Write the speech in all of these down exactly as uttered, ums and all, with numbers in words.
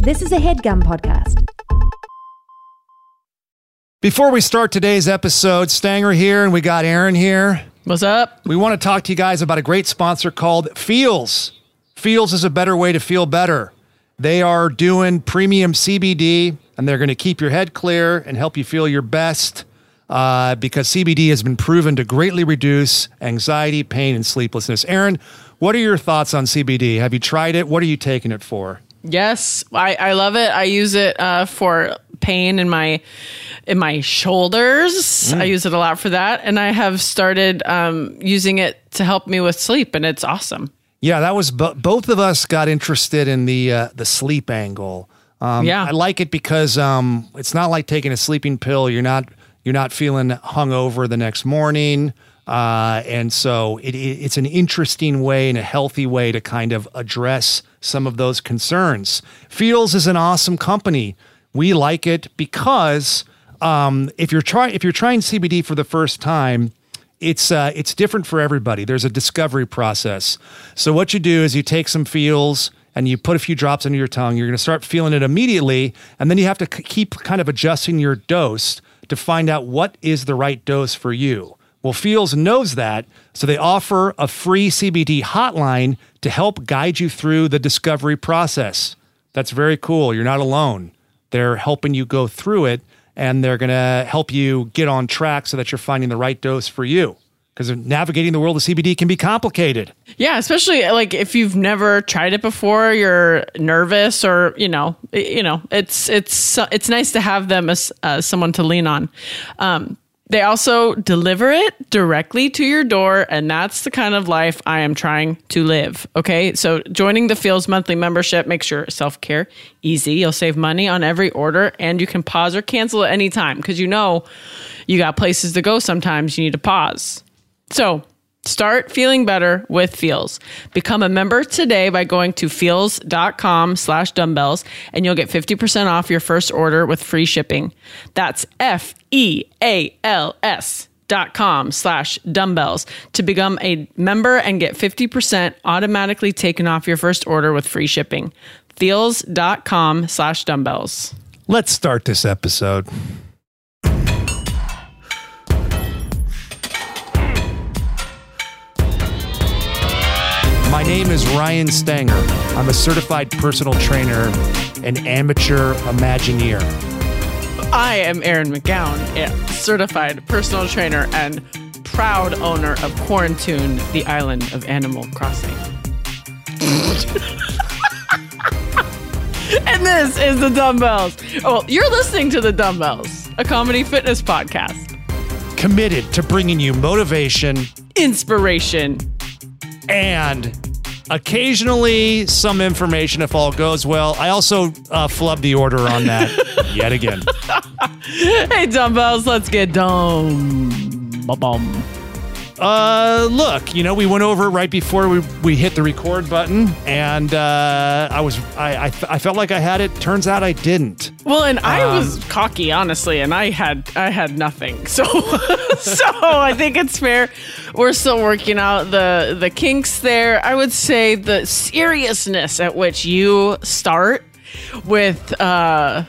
This is a HeadGum podcast. Before we start today's episode, Stanger here, and we got Aaron here. What's up? We want to talk to you guys about a great sponsor called Feals. Feals is a better way to feel better. They are doing premium C B D, and they're going to keep your head clear and help you feel your best uh, because C B D has been proven to greatly reduce anxiety, pain, and sleeplessness. Aaron, what are your thoughts on C B D? Have you tried it? What are you taking it for? Yes, I, I love it. I use it uh, for pain in my in my shoulders. Mm. I use it a lot for that. And I have started um, using it to help me with sleep, and it's awesome. Yeah, that was bo- both of us got interested in the uh, the sleep angle. Um, yeah, I like it because um, it's not like taking a sleeping pill. You're not you're not feeling hungover the next morning, uh, and so it, it, it's an interesting way and a healthy way to kind of address some of those concerns. Feals is an awesome company. We like it because um, if you're trying if you're trying C B D for the first time, it's uh, it's different for everybody. There's a discovery process. So what you do is you take some Feals and you put a few drops under your tongue. You're going to start feeling it immediately, and then you have to c- keep kind of adjusting your dose to find out what is the right dose for you. Well, Feals knows that, so they offer a free C B D hotline to help guide you through the discovery process. That's very cool. You're not alone. They're helping you go through it, and they're going to help you get on track so that you're finding the right dose for you. Because navigating the world of C B D can be complicated. Yeah, especially like if you've never tried it before, you're nervous, or you know, you know, it's it's it's nice to have them as uh, someone to lean on. Um, They also deliver it directly to your door, and that's the kind of life I am trying to live, okay? So joining the Feals monthly membership makes your self-care easy. You'll save money on every order, and you can pause or cancel at any time because you know you got places to go sometimes. You need to pause. So start feeling better with Feals. Become a member today by going to feals.com slash dumbbells, and you'll get fifty percent off your first order with free shipping. That's F-E-A-L-S dot com slash dumbbells to become a member and get fifty percent automatically taken off your first order with free shipping. Feals.com slash dumbbells. Let's start this episode. My name is Ryan Stanger. I'm a certified personal trainer and amateur Imagineer. I am Aaron McGowan, a certified personal trainer and proud owner of Quarantune, the island of Animal Crossing. And this is The Dumbbells. Oh, you're listening to The Dumbbells, a comedy fitness podcast. Committed to bringing you motivation, inspiration, and occasionally some information if all goes well. I also uh, flubbed the order on that yet again. Hey, dumbbells, let's get dumb. Ba-bum. Uh, look, you know, we went over it right before we, we hit the record button, and uh, I was I, I I felt like I had it. Turns out I didn't. Well, and I um, was cocky, honestly, and I had I had nothing. So so I think it's fair. We're still working out the the kinks there. I would say the seriousness at which you start with uh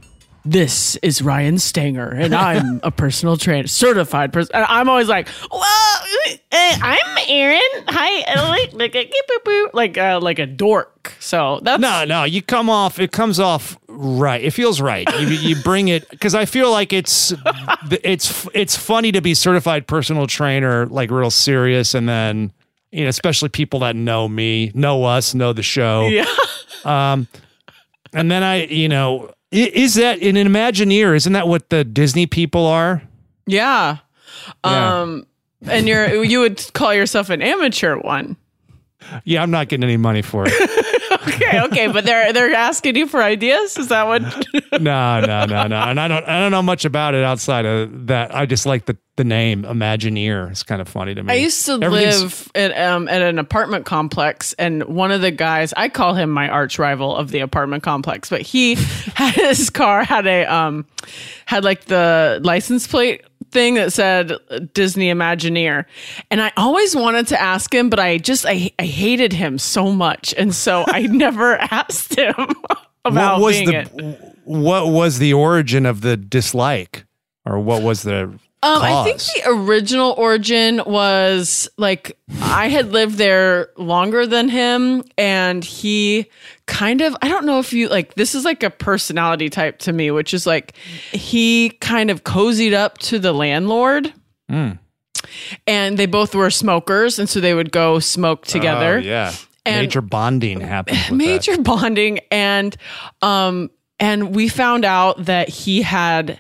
this is Ryan Stanger, and I'm a personal trainer, certified person. And I'm always like, well, I'm Aaron. Hi, like a like a, like a dork. So that's no, no. You come off. It comes off right. It feels right. You, you bring it because I feel like it's it's it's funny to be certified personal trainer, like real serious, and then you know, especially people that know me, know us, know the show. Yeah. Um, and then I, you know. Is that in an Imagineer? Isn't that what the Disney people are? Yeah. yeah. Um, and you're you would call yourself an amateur one. Yeah, I'm not getting any money for it. okay, okay, but they're they're asking you for ideas. Is that what? no, no, no, no. And I don't I don't know much about it outside of that. I just like the the name Imagineer. It's kind of funny to me. I used to live at um at an apartment complex, and one of the guys, I call him my arch rival of the apartment complex, but he had his car had a um had like the license plate thing that said Disney Imagineer, and I always wanted to ask him, but I just I I hated him so much, and so I never asked him. about what was being the it. what was the origin of the dislike, or what was the Um, I think cause? the original origin was like I had lived there longer than him, and he kind of, I don't know if you like, this is like a personality type to me, which is like he kind of cozied up to the landlord. Mm. And they both were smokers, and so they would go smoke together. Oh, yeah. And major bonding happened. With major that. bonding, and um, and we found out that he had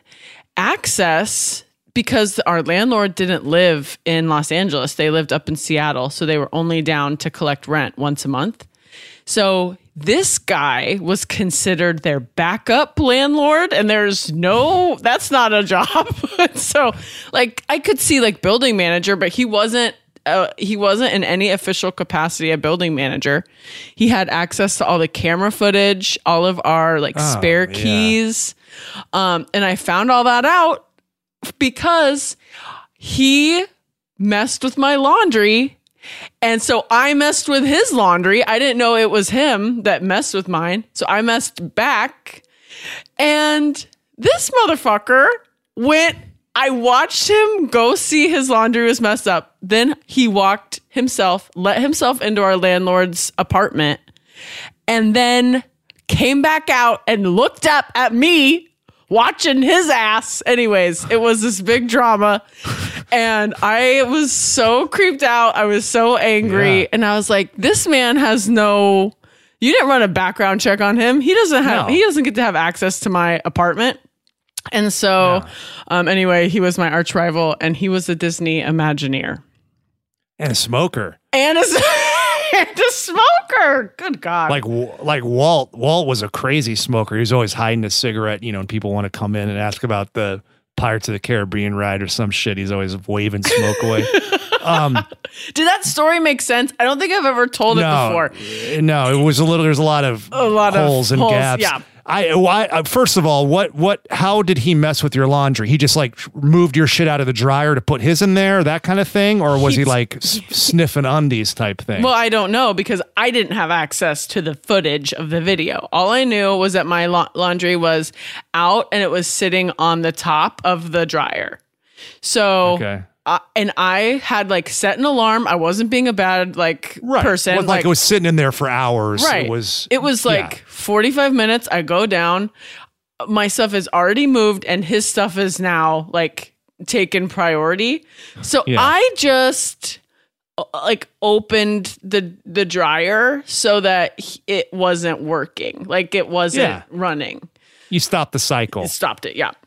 access because our landlord didn't live in Los Angeles; they lived up in Seattle, so they were only down to collect rent once a month. So this guy was considered their backup landlord, and there's no, that's not a job. So like I could see like building manager, but he wasn't, uh, he wasn't in any official capacity a building manager. He had access to all the camera footage, all of our like Oh, spare yeah. keys. Um, and I found all that out because he messed with my laundry. And so I messed with his laundry. I didn't know it was him that messed with mine. So I messed back. And this motherfucker went, I watched him go see his laundry was messed up. Then he walked himself, let himself into our landlord's apartment, and then came back out and looked up at me watching his ass. Anyways, it was this big drama. And I was so creeped out. I was so angry. Yeah. And I was like, this man has no, you didn't run a background check on him. He doesn't have, No. he doesn't get to have access to my apartment. And so, Yeah. um, anyway, he was my arch rival, and he was a Disney Imagineer. And a smoker. And a, and a smoker. Good God. Like like Walt. Walt was a crazy smoker. He was always hiding a cigarette, you know, and people want to come in and ask about the Pirates of the Caribbean ride or some shit. He's always waving smoke away. Um, Did that story make sense? I don't think I've ever told it no, before. no, it was a little. There's a lot of A lot of holes and holes, gaps. yeah. I, why, uh, first of all, what, what, how did he mess with your laundry? He just like moved your shit out of the dryer to put his in there, that kind of thing, or was he, He's- like s- sniffing undies type thing? Well, I don't know because I didn't have access to the footage of the video. All I knew was that my la- laundry was out and it was sitting on the top of the dryer. So, Okay. uh, and I had like set an alarm. I wasn't being a bad like right. person. It wasn't like, it was sitting in there for hours. Right. It was. It was like yeah. forty-five minutes. I go down. My stuff is already moved, and his stuff is now like taken priority. So Yeah. I just uh, like opened the the dryer so that he- it wasn't working. Like it wasn't Yeah. running. You stopped the cycle. It stopped it. Yeah.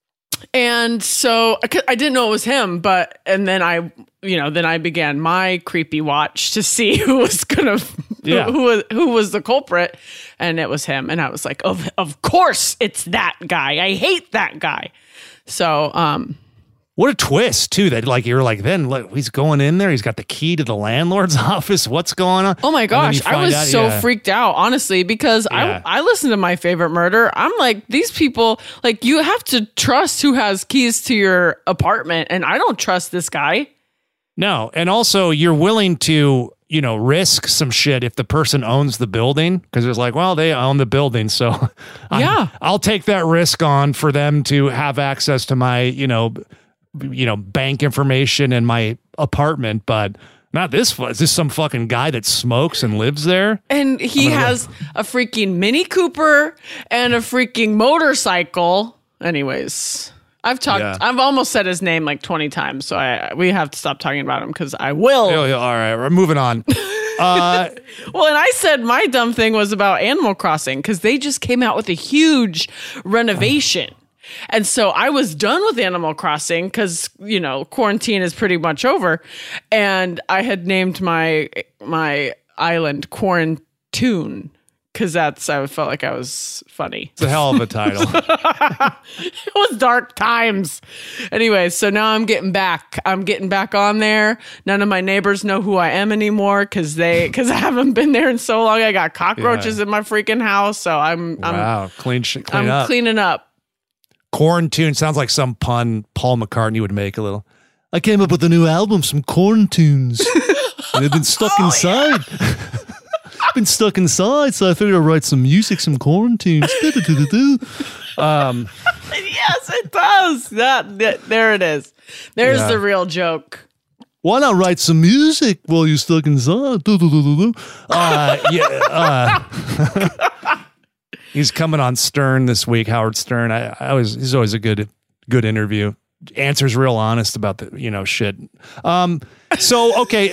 And so I cou- I didn't know it was him, but and then I, you know, then I began my creepy watch to see who was gonna, Yeah. who, who was who was the culprit, and it was him. And I was like, of of course it's that guy. I hate that guy. So, um, What a twist too! That like you're like then look, he's going in there. He's got the key to the landlord's office. What's going on? oh my And then gosh, you I find was out- so yeah. freaked out, honestly, because Yeah. I I listened to My Favorite Murder. I'm like, these people, like, you have to trust who has keys to your apartment, and I don't trust this guy. No, and also you're willing to, you know, risk some shit if the person owns the building because it's like, well, they own the building, so I'm- Yeah. I'll take that risk on for them to have access to my, you know, b- you know, bank information in my apartment, but not this. fu- Is this some fucking guy that smokes and lives there? And he gonna has a freaking Mini Cooper and a freaking motorcycle. Anyways, I've talked, Yeah. I've almost said his name like twenty times. So I, we have to stop talking about him because I will. Oh, yeah, all right, we're moving on. Uh, Well, and I said my dumb thing was about Animal Crossing because they just came out with a huge renovation. And so I was done with Animal Crossing because, you know, quarantine is pretty much over. And I had named my my island Quarantune because that's, I felt like I was funny. it's a hell of a title. It was dark times. Anyway, so now I'm getting back. I'm getting back on there. None of my neighbors know who I am anymore because they because I haven't been there in so long. I got cockroaches Yeah. in my freaking house, so I'm I'm Wow, clean shit, clean I'm up. cleaning up. Quarantune sounds like some pun Paul McCartney would make a little. I came up with a new album, some Quarantunes. and they've been stuck inside. been stuck inside, so I figured I'd write some music, some quarantines. um, yes, it does. That, that there it is. There's Yeah. the real joke. Why not write some music while you're stuck inside? Uh, yeah. Uh, he's coming on Stern this week, Howard Stern. I, I always, he's always a good, good interview. Answers real honest about the, you know, shit. Um, so, okay.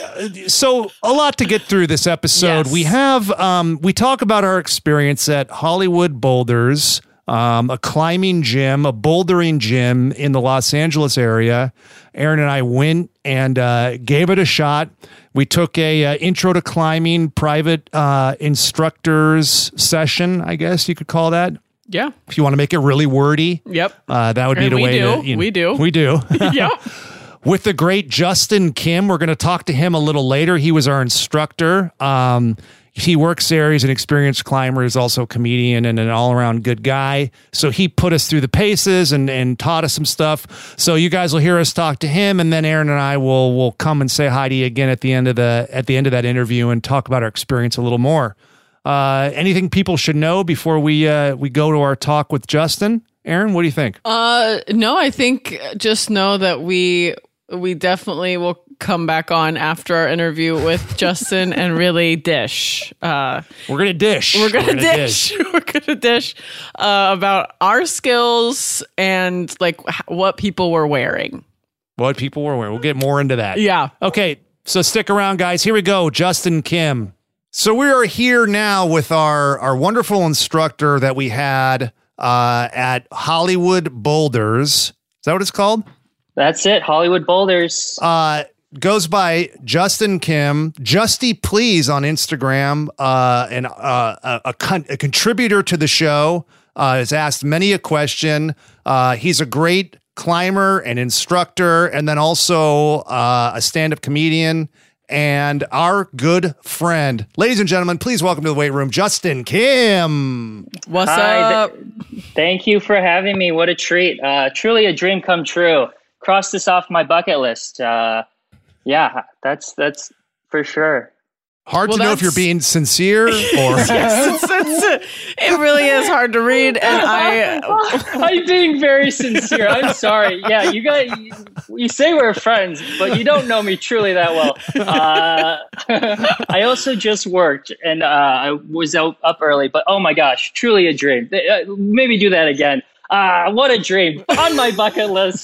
So a lot to get through this episode. Yes. We have, um, we talk about our experience at Hollywood Boulders, um, a climbing gym, a bouldering gym in the Los Angeles area. Aaron and I went and uh, gave it a shot. We took a uh, intro to climbing private uh, instructors session, I guess you could call that. Yeah. If you want to make it really wordy, Yep. uh, that would be And the we way do. to, you know, We do. we do. Yep. With the great Justin Kim, we're going to talk to him a little later. He was our instructor. Um, he works there. He's an experienced climber. He's also a comedian and an all-around good guy. So he put us through the paces and, and taught us some stuff. So you guys will hear us talk to him, and then Aaron and I will will come and say hi to you again at the end of the at the end of that interview and talk about our experience a little more. Uh, anything people should know before we uh, we go to our talk with Justin? Aaron, what do you think? Uh, no, I think just know that we we definitely will come back on after our interview with Justin and really dish. Uh, We're gonna dish. we're gonna, dish. we're gonna dish uh, about our skills and like h- what people were wearing. What people were wearing. We'll get more into that. Yeah. Okay, so stick around, guys. Here we go. Justin Kim. So we are here now with our, our wonderful instructor that we had uh, at Hollywood Boulders. Is that what it's called? That's it. Hollywood Boulders. Uh, goes by Justin Kim. Justy Please on Instagram. Uh, and uh, a, a, con- a contributor to the show. Uh, has asked many a question. Uh, he's a great climber and instructor, and then also uh, a stand-up comedian. And our good friend, ladies and gentlemen, please welcome to the weight room, Justin Kim. What's Hi, up? th- thank you for having me. What a treat. Uh, truly a dream come true. Cross this off my bucket list. Uh, yeah, that's that's for sure. Hard Well, to know if you're that's- being sincere or Yes, it's, it's, it really is hard to read, and I I'm being very sincere. I'm sorry. Yeah, you guys, you, you say we're friends, but you don't know me truly that well. Uh, I also just worked, and uh, I was out up early. But oh my gosh, truly a dream. Uh, maybe do that again. Ah, what a dream. On my bucket list.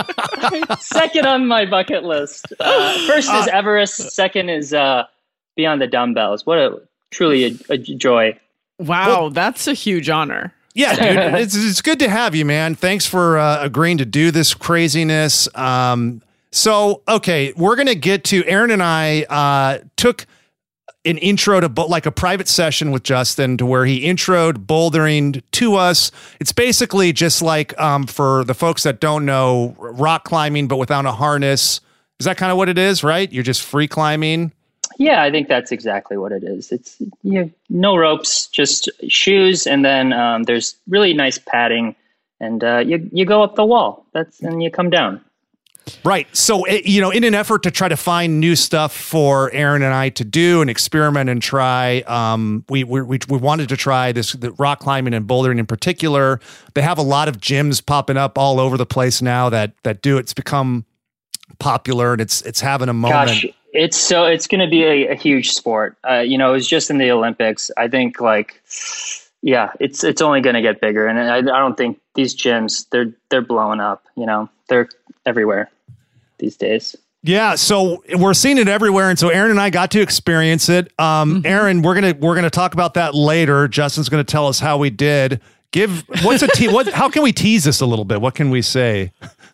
Second on my bucket list. Uh, first is Everest. Second is uh, Beyond the Dumbbells. What a truly a, a joy. wow, Well- that's a huge honor. yeah, dude, it's it's good to have you, man. Thanks for uh, agreeing to do this craziness. Um, so okay, we're gonna get to Aaron and I uh, took an intro to bo- like a private session with Justin to where he introed bouldering to us. It's basically just like um, for the folks that don't know, rock climbing but without a harness. Is that kind of what it is, right? You're just free climbing. Yeah, I think that's exactly what it is. It's you have no ropes, just shoes, and then um, there's really nice padding, and uh, you you go up the wall. That's and you come down. Right. So, it, you know, in an effort to try to find new stuff for Aaron and I to do and experiment and try, um, we, we, we, we wanted to try this, the rock climbing and bouldering in particular. They have a lot of gyms popping up all over the place now that, that do it. It's become popular and it's, it's having a moment. Gosh, it's so it's going to be a, a huge sport. Uh, you know, it was just in the Olympics. I think like, yeah, it's it's only going to get bigger, and I, I don't think these gyms they're they're blowing up. You know, they're everywhere these days. Yeah, so we're seeing it everywhere, and so Aaron and I got to experience it. Um, Mm-hmm. Aaron, we're gonna we're gonna talk about that later. Justin's gonna tell us how we did. Give what's a te- what? How can we tease this a little bit? What can we say?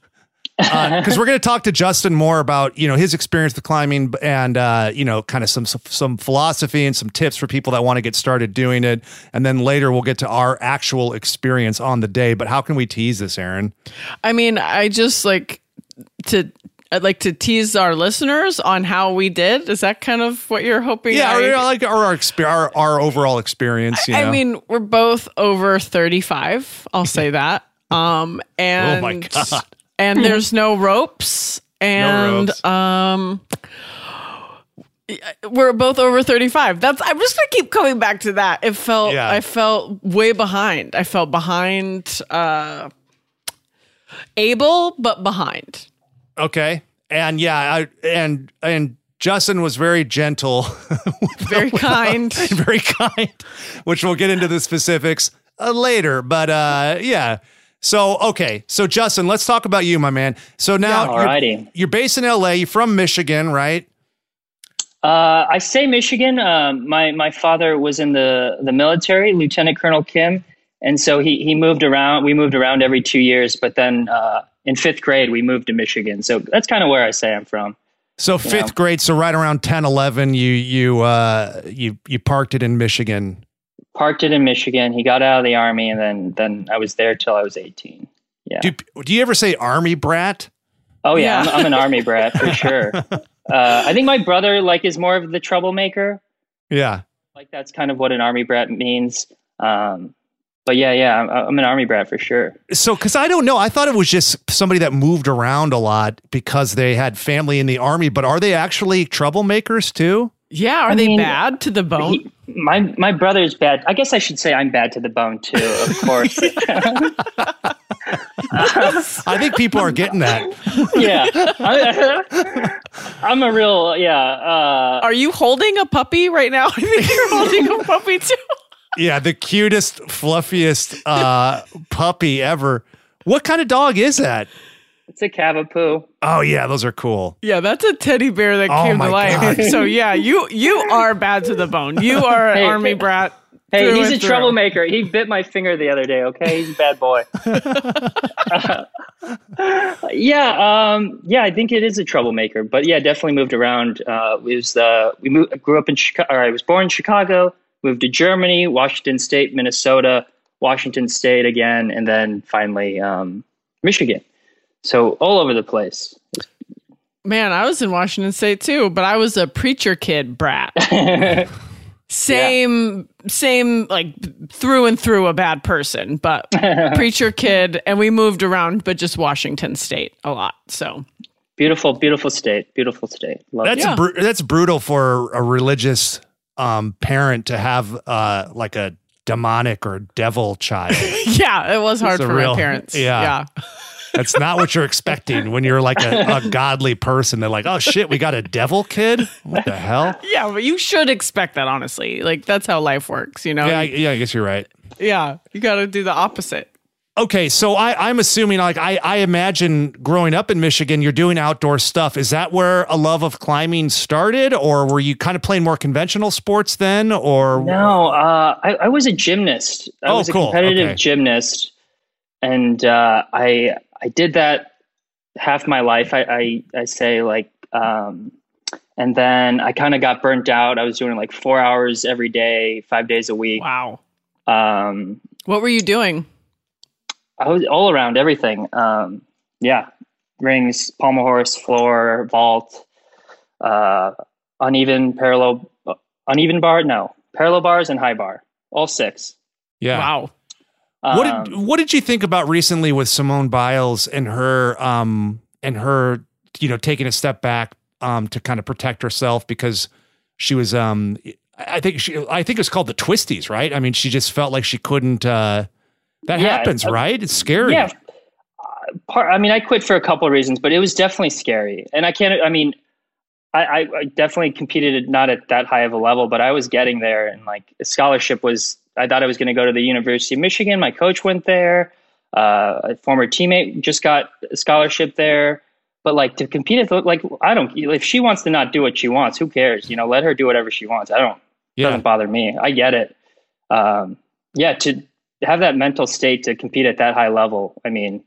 Because uh, we're going to talk to Justin more about, you know, his experience with climbing and, uh, you know, kind of some, some some philosophy and some tips for people that want to get started doing it. And then later we'll get to our actual experience on the day. But how can we tease this, Aaron? I mean, I just like to I'd like to tease our listeners on how we did. Is that kind of what you're hoping? Yeah, I, or, you know, like our, our, exper- our our overall experience. You know? I mean, we're both over thirty-five. I'll say that. Um, and Oh my God. and there's no ropes, and ropes. um, We're both over thirty-five. That's I'm just gonna keep coming back to that. It felt Yeah. I felt way behind. I felt behind uh able, but behind. Okay. And yeah, I, and and Justin was very gentle, Very kind. very kind, which we'll get into the specifics uh, later. But uh, yeah. So, okay. So, Justin, let's talk about you, my man. So now Yeah, you're, alrighty. you're based in L A. You're from Michigan, right? Uh, I say Michigan. Um, my my father was in the the military, Lieutenant Colonel Kim, and so he he moved around. We moved around every two years, but then uh, in fifth grade we moved to Michigan. So that's kind of where I say I'm from. So fifth Yeah. grade, so right around ten, eleven, you you uh, you you parked it in Michigan. Parked it in Michigan. He got out of the army, and then then I was there till I was eighteen. Yeah. Do, do you ever say army brat? Oh yeah, Yeah. I'm, I'm an army brat for sure. Uh, I think my brother like is more of the troublemaker. Yeah. Like that's kind of what an army brat means. Um, but yeah, yeah, I'm, I'm an army brat for sure. So, because I don't know, I thought it was just somebody that moved around a lot because they had family in the army. But are they actually troublemakers too? Yeah, are I they mean, bad to the bone? He, my my brother's bad. I guess I should say I'm bad to the bone too. Of course. I think people are getting that. Yeah, I, I'm a real yeah. Uh, Are you holding a puppy right now? I think you're holding a puppy too. Yeah, the cutest, fluffiest uh, puppy ever. What kind of dog is that? it's a Cavapoo. Oh yeah, those are cool. Yeah, that's a teddy bear that Oh came my to life. God. So yeah, you you are bad to the bone. You are an Hey, army hey. brat. Hey, through he's and a through. troublemaker. He bit my finger the other day. Okay, he's a bad boy. yeah, um, yeah, I think it is a troublemaker. But yeah, definitely moved around. Uh, it was uh, we moved. I grew up in Chicago. Or I was born in Chicago. Moved to Germany, Washington State, Minnesota, Washington State again, and then finally um, Michigan. So all over the place. Man, I was in Washington State too, but I was a preacher kid brat. Same, same, like through and through a bad person, but preacher kid, and we moved around, but just Washington State a lot. So Beautiful, beautiful state. Beautiful state. Love That's it. Yeah. bru- that's brutal for a religious um, parent to have uh, like a demonic or devil child. yeah, it was hard It's a for real- my parents. yeah. yeah. That's not what you're expecting when you're like a, a godly person. They're like, oh shit, we got a devil kid? What the hell? Yeah, but you should expect that, honestly. Like, that's how life works, you know? Yeah, I, yeah, I guess you're right. Yeah, you got to do the opposite. Okay, so I, I'm assuming, like, I, I imagine growing up in Michigan, you're doing outdoor stuff. Is that where a love of climbing started, or were you kind of playing more conventional sports then? Or No, uh, I, I was a gymnast. I Oh, was a cool. competitive Okay. gymnast, and uh, I I did that half my life. I I, I say like, um, and then I kind of got burnt out. I was doing like four hours every day, five days a week. Wow. Um, What were you doing? I was all around everything. Um, yeah, rings, pommel horse, floor, vault, uh, uneven parallel, uh, uneven bar. No, parallel bars and high bar. All six. yeah. Wow. What Um, did what did you think about recently with Simone Biles and her um and her you know taking a step back um to kind of protect herself because she was um I think she I think it's called the twisties, right? I mean, she just felt like she couldn't uh that Yeah, happens, uh, right? It's scary. Yeah. Uh, part, I mean, I quit for a couple of reasons, but it was definitely scary. And I can't, I mean, I, I, I definitely competed at- not at that high of a level, but I was getting there. And like a scholarship was, I thought I was going to go to the University of Michigan. My coach went there. Uh, a former teammate just got a scholarship there. But like to compete at, the- like, I don't, if she wants to not do what she wants, who cares? You know, let her do whatever she wants. I don't, it Yeah. doesn't bother me. I get it. Um, yeah. To have that mental state to compete at that high level. I mean,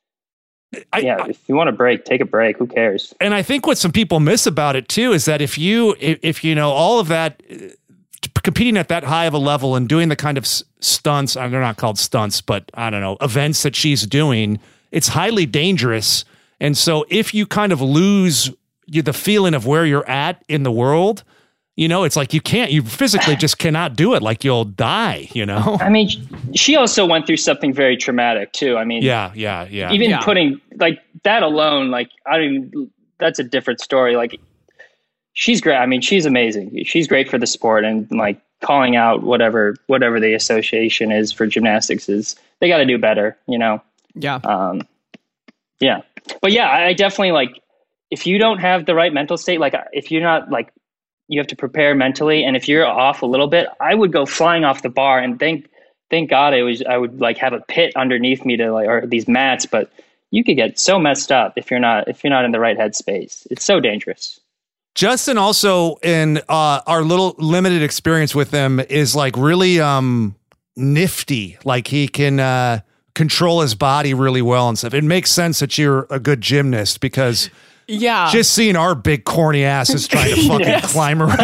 I, yeah, I- if you want to break, take a break. Who cares? and I think what some people miss about it too is that if you if, if you know all of that uh, competing at that high of a level and doing the kind of s- stunts, uh, they're not called stunts, but I don't know, events that she's doing, it's highly dangerous. And so if you kind of lose you, the feeling of where you're at in the world, you know, it's like you can't, you physically just cannot do it. Like you'll die, you know? I mean, she also went through something very traumatic too. I mean, Yeah, yeah, yeah. even Yeah. putting like that alone, like I don't even, that's a different story. Like she's great. I mean, she's amazing. She's great for the sport, and like calling out whatever whatever the association is for gymnastics is they got to do better, you know. Yeah. Um, yeah. But yeah, I definitely like if you don't have the right mental state, like if you're not like you have to prepare mentally, and if you're off a little bit, I would go flying off the bar, and thank thank God it was I would like have a pit underneath me to like or these mats, but you could get so messed up if you're not if you're not in the right headspace. It's so dangerous. Justin also in uh, our little limited experience with him is like really um, nifty. Like he can uh, control his body really well and stuff. It makes sense that you're a good gymnast because yeah, just seeing our big corny asses trying to fucking yes. climb around.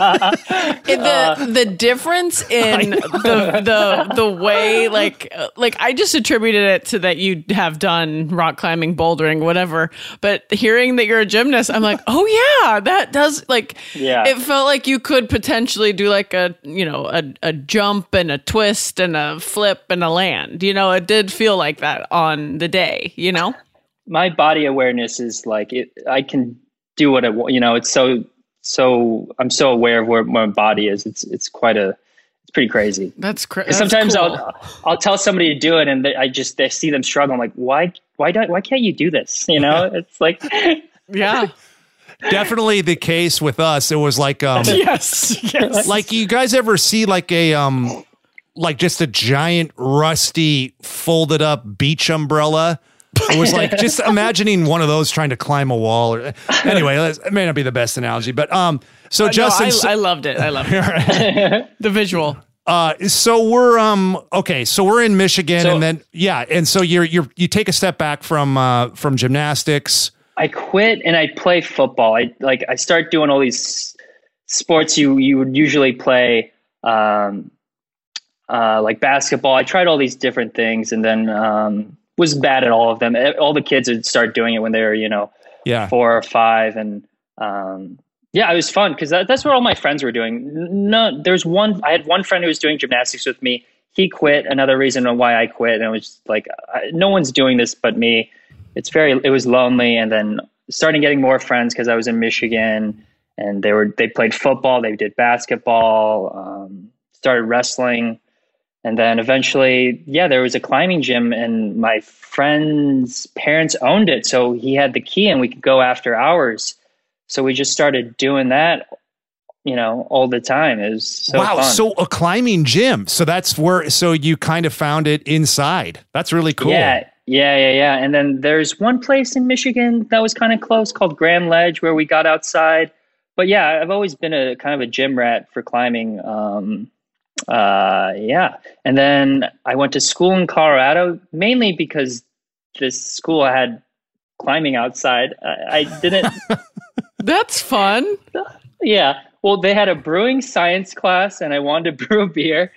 the the difference in the the the way like like I just attributed it to that you have done rock climbing, bouldering, whatever. But hearing that you're a gymnast, I'm like, oh yeah, that does like. Yeah. It felt like you could potentially do like a you know a a jump and a twist and a flip and a land. You know, it did feel like that on the day. You know. My body awareness is like it, I can do what I want. You know, it's so so. I'm so aware of where my body is. It's it's quite a. It's pretty crazy. That's crazy. Sometimes cool. I'll I'll tell somebody to do it, and they, I just they see them struggle. I'm like, why why don't why can't you do this? You know, it's like yeah. Definitely the case with us. It was like um yes yes. Like you guys ever see like a um like just a giant rusty folded up beach umbrella? It was like just imagining one of those trying to climb a wall. Or anyway, it may not be the best analogy, but um. So uh, Justin, no, I, so, I loved it. I loved it. The visual. Uh, so we're um okay. So we're in Michigan, So- and then yeah, and so you're you're you take a step back from uh from gymnastics. I quit and I play football. I like I start doing all these sports you you would usually play, um, uh, like basketball. I tried all these different things, and then um, was bad at all of them. All the kids would start doing it when they were you know Yeah. four or five, and um, yeah, it was fun because that, that's what all my friends were doing. No, there's one. I had one friend who was doing gymnastics with me. He quit. Another reason why I quit, and it was just like I, no one's doing this but me. It's very. It was lonely, and then starting getting more friends because I was in Michigan, and they were they played football, they did basketball, um, started wrestling, and then eventually, yeah, there was a climbing gym, and my friend's parents owned it, so he had the key, and we could go after hours. So we just started doing that, you know, all the time. It was so wow. fun. So a climbing gym. So that's where. So you kind of found it inside. That's really cool. Yeah. Yeah, yeah, yeah. And then there's one place in Michigan that was kind of close called Grand Ledge where we got outside. But yeah, I've always been a kind of a gym rat for climbing. Um, uh, yeah. And then I went to school in Colorado, mainly because this school had climbing outside. I, I didn't. That's fun. Yeah. Well, they had a brewing science class, and I wanted to brew a beer,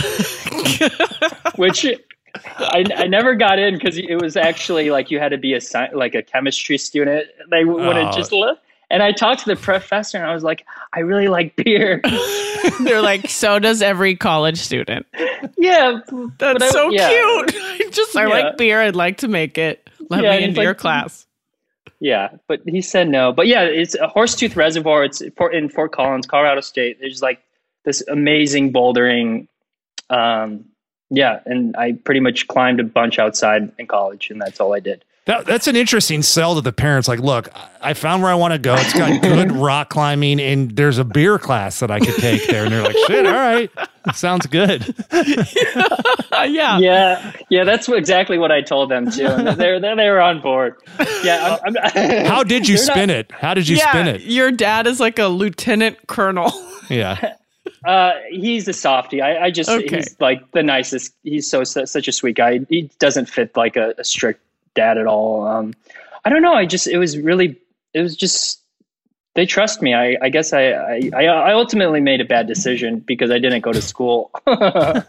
which I, I never got in because it was actually like you had to be a sci- like a chemistry student. They wouldn't Oh. just look. And I talked to the professor, and I was like, I really like beer. They're like, so does every college student. Yeah, That's but I- so yeah. cute. I just I Yeah. like beer. I'd like to make it. Let Yeah, me and into he's your like- class. Yeah, but he said no. But yeah, it's a Horsetooth Reservoir. It's for- in Fort Collins, Colorado State. There's like this amazing bouldering. Um, yeah, and I pretty much climbed a bunch outside in college, and that's all I did. That, that's an interesting sell to the parents. Like, look, I found where I want to go. It's got good rock climbing, and there's a beer class that I could take there. And they're like, shit, all right. Sounds good. Uh, yeah. Yeah, yeah, that's what, exactly what I told them too, and they they they were on board. Yeah, I'm, I'm, How did you they're not- spin it? How did you Yeah, spin it? your dad is like a lieutenant colonel. Yeah. Uh, he's a softie. I, I just Okay. he's like the nicest. He's so su- such a sweet guy. He doesn't fit like a, a strict dad at all. Um, I don't know. I just it was really it was just they trust me. I, I guess I, I I ultimately made a bad decision because I didn't go to school. I,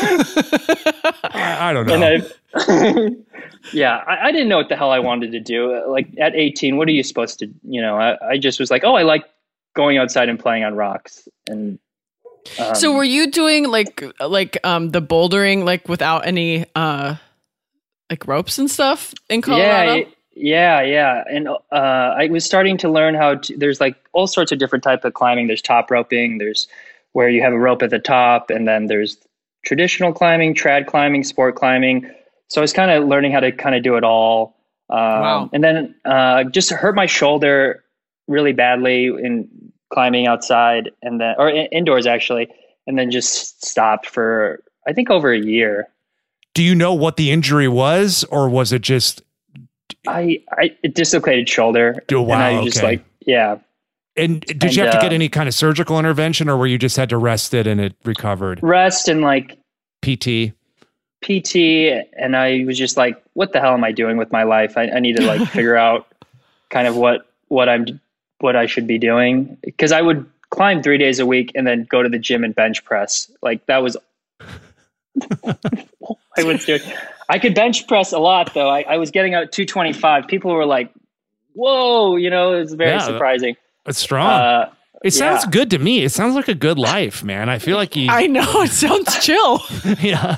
I don't know. And I, yeah, I, I didn't know what the hell I wanted to do. Like at eighteen, what are you supposed to? You know, I, I just was like, oh, I like going outside and playing on rocks. And um, So were you doing like like um the bouldering like without any uh like ropes and stuff in Colorado? yeah, Yeah, yeah. And uh, I was starting to learn how to, there's like all sorts of different type of climbing. There's top roping, there's where you have a rope at the top, and then there's traditional climbing, trad climbing, sport climbing. So I was kind of learning how to kind of do it all. Um, wow. And then uh, just hurt my shoulder really badly in climbing outside and then, or in, indoors actually, and then just stopped for, I think, over a year. Do you know what the injury was, or was it just... I, I a dislocated shoulder. Oh, wow, and I just okay. like, yeah. And did and, you have to uh, get any kind of surgical intervention, or were you just had to rest it and it recovered? Rest and like P T. P T. And I was just like, what the hell am I doing with my life? I, I need to like figure out kind of what, what I'm, what I should be doing. Cause I would climb three days a week and then go to the gym and bench press. Like that was, I was doing. I could bench press a lot though. I, I was getting out two twenty-five. People were like, whoa, you know, it's very yeah, surprising. It's strong. Uh, it sounds yeah. good to me. It sounds like a good life, man. I feel like you, I know it sounds chill. yeah.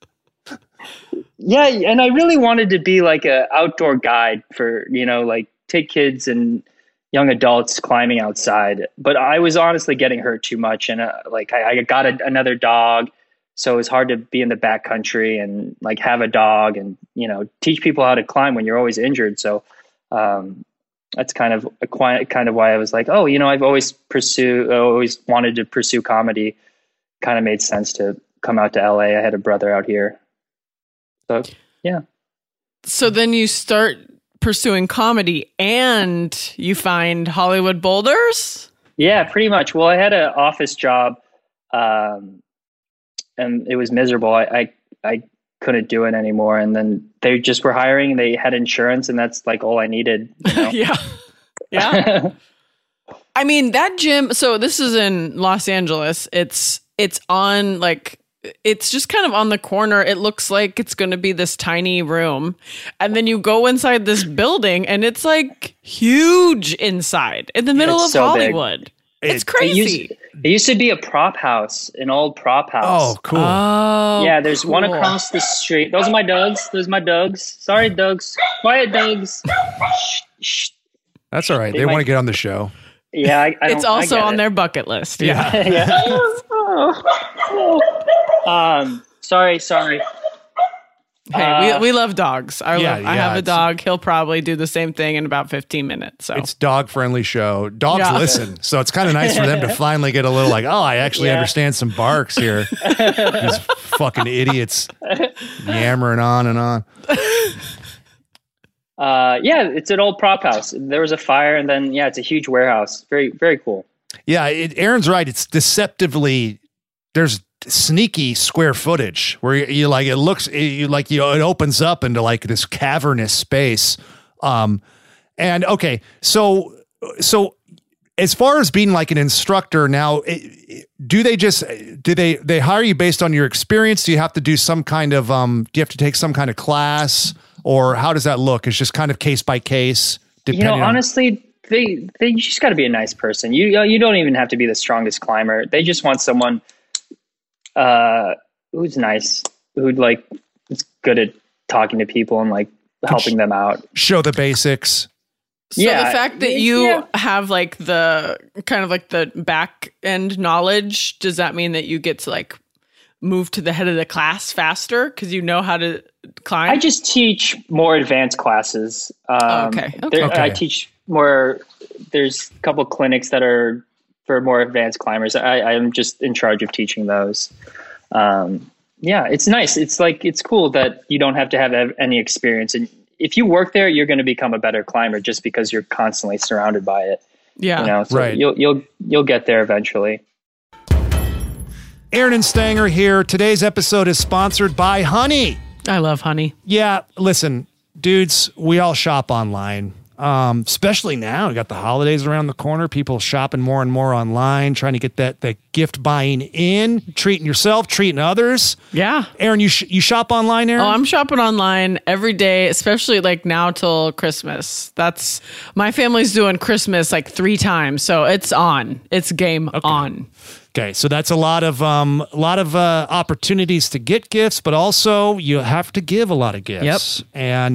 Yeah. And I really wanted to be like a outdoor guide for, you know, like take kids and young adults climbing outside. But I was honestly getting hurt too much. And uh, like, I, I got a, another dog. So it was hard to be in the backcountry and like have a dog and, you know, teach people how to climb when you're always injured. So um, that's kind of a quiet, kind of why I was like, oh, you know, I've always pursued, always wanted to pursue comedy. Kind of made sense to come out to L A. I had a brother out here. So, yeah. So then you start pursuing comedy and you find Hollywood Boulders? Yeah, pretty much. Well, I had an office job. Um, and it was miserable. I, I, I couldn't do it anymore. And then they just were hiring, they had insurance, and that's like all I needed. You know? yeah. Yeah. I mean, that gym, so this is in Los Angeles. It's, it's on like, it's just kind of on the corner. It looks like it's going to be this tiny room. And then you go inside this building and it's like huge inside in the middle it's of so Hollywood. Big. It's It, crazy. it, used, it used to be a prop house, an old prop house. Oh, cool. Oh, yeah, there's cool. one across the street. Those are my dogs. Those are my dogs. Sorry, dogs. Quiet, dogs. Shh, shh. That's all right. They, they want to get on the show. Yeah, I, I it's also on it. their bucket list. Yeah. yeah. um. Sorry. Sorry. Hey, uh, we we love dogs. I yeah, love, I yeah, have a dog. He'll probably do the same thing in about fifteen minutes. So it's dog friendly show. Dogs Yeah. listen, so it's kind of nice for them to finally get a little like, oh, I actually Yeah. understand some barks here. These fucking idiots yammering on and on. Uh, yeah, it's an old prop house. There was a fire, and then yeah, it's a huge warehouse. Very, very cool. Yeah, it, Aaron's right. It's deceptively there's sneaky square footage where you, you like it looks you like you it opens up into like this cavernous space. Um, and okay, so so as far as being like an instructor now, it, do they just do they they hire you based on your experience? Do you have to do some kind of um? Do you have to take some kind of class? Or how does that look? It's just kind of case by case. You know, honestly, they they you just got to be a nice person. You you don't even have to be the strongest climber. They just want someone uh, who's nice, who'd like is good at talking to people and like helping them out. Show the basics. So yeah, the fact that you yeah. have like the kind of like the back end knowledge, does that mean that you get to like move to the head of the class faster because you know how to climb? I just teach more advanced classes. Um, oh, okay. Okay. there- Okay. I teach more. There's a couple clinics that are for more advanced climbers. I, I'm just in charge of teaching those. Um, yeah, it's nice. It's like, it's cool that you don't have to have ev- any experience. And if you work there, you're going to become a better climber just because you're constantly surrounded by it. Yeah. You know, so Right. you'll, you'll, you'll get there eventually. Aaron and Stanger here. Today's episode is sponsored by Honey. I love Honey. Yeah, listen, dudes, we all shop online. Um, especially now, we got the holidays around the corner. People shopping more and more online, trying to get that that gift buying in, treating yourself, treating others. Yeah. Aaron, you sh- you shop online, Aaron? Oh, I'm shopping online every day, especially like now till Christmas. That's my family's doing Christmas like three times, so it's on. It's game on. Okay, so that's a lot of um, a lot of uh, opportunities to get gifts, but also you have to give a lot of gifts. Yep. And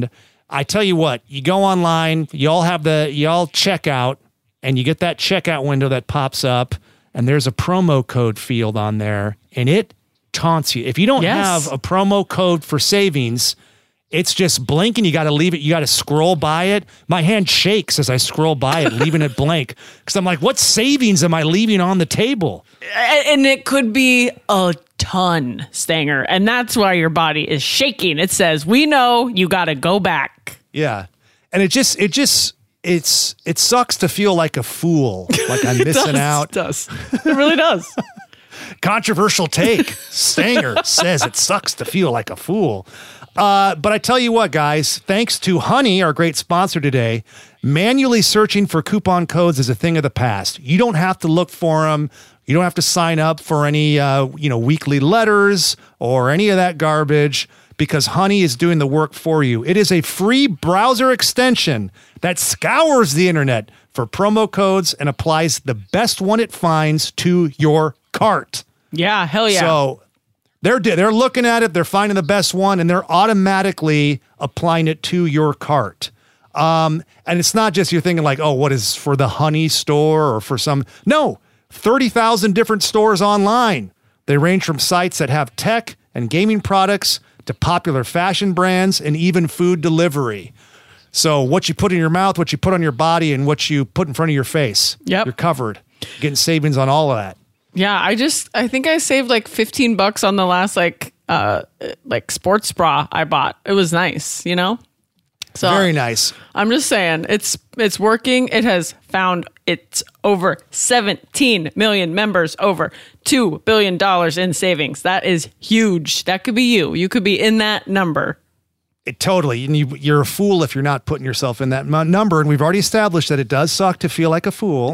I tell you what, you go online, you all have the, you all check out, and you get that checkout window that pops up, and there's a promo code field on there, and it taunts you. If you don't Yes. have a promo code for savings, it's just blank, and you got to leave it. You got to scroll by it. My hand shakes as I scroll by it, leaving it blank, because I'm like, what savings am I leaving on the table? And it could be a ton, Stanger. And that's why your body is shaking. It says, we know you got to go back. Yeah. And it just, it just, it's, it sucks to feel like a fool, like I'm missing does, out. It does. It really does. Controversial take. Stanger says it sucks to feel like a fool. Uh, but I tell you what, guys, thanks to Honey, our great sponsor today, manually searching for coupon codes is a thing of the past. You don't have to look for them. You don't have to sign up for any, uh, you know, weekly letters or any of that garbage, because Honey is doing the work for you. It is a free browser extension that scours the internet for promo codes and applies the best one it finds to your cart. Yeah, hell yeah. So they're they're looking at it, they're finding the best one, and they're automatically applying it to your cart. Um, and it's not just you're thinking like, oh, what is for the Honey store or for some? No, thirty thousand different stores online. They range from sites that have tech and gaming products to popular fashion brands and even food delivery. So what you put in your mouth, what you put on your body, and what you put in front of your face, Yep. you're covered. Getting savings on all of that. Yeah, I just I think I saved like fifteen bucks on the last like uh like sports bra I bought. It was nice, you know? So Very nice. I'm just saying it's it's working. It has found it's over seventeen million members, over two billion dollars in savings. That is huge. That could be you. You could be in that number. It totally. And you, you're a fool if you're not putting yourself in that m- number. And we've already established that it does suck to feel like a fool.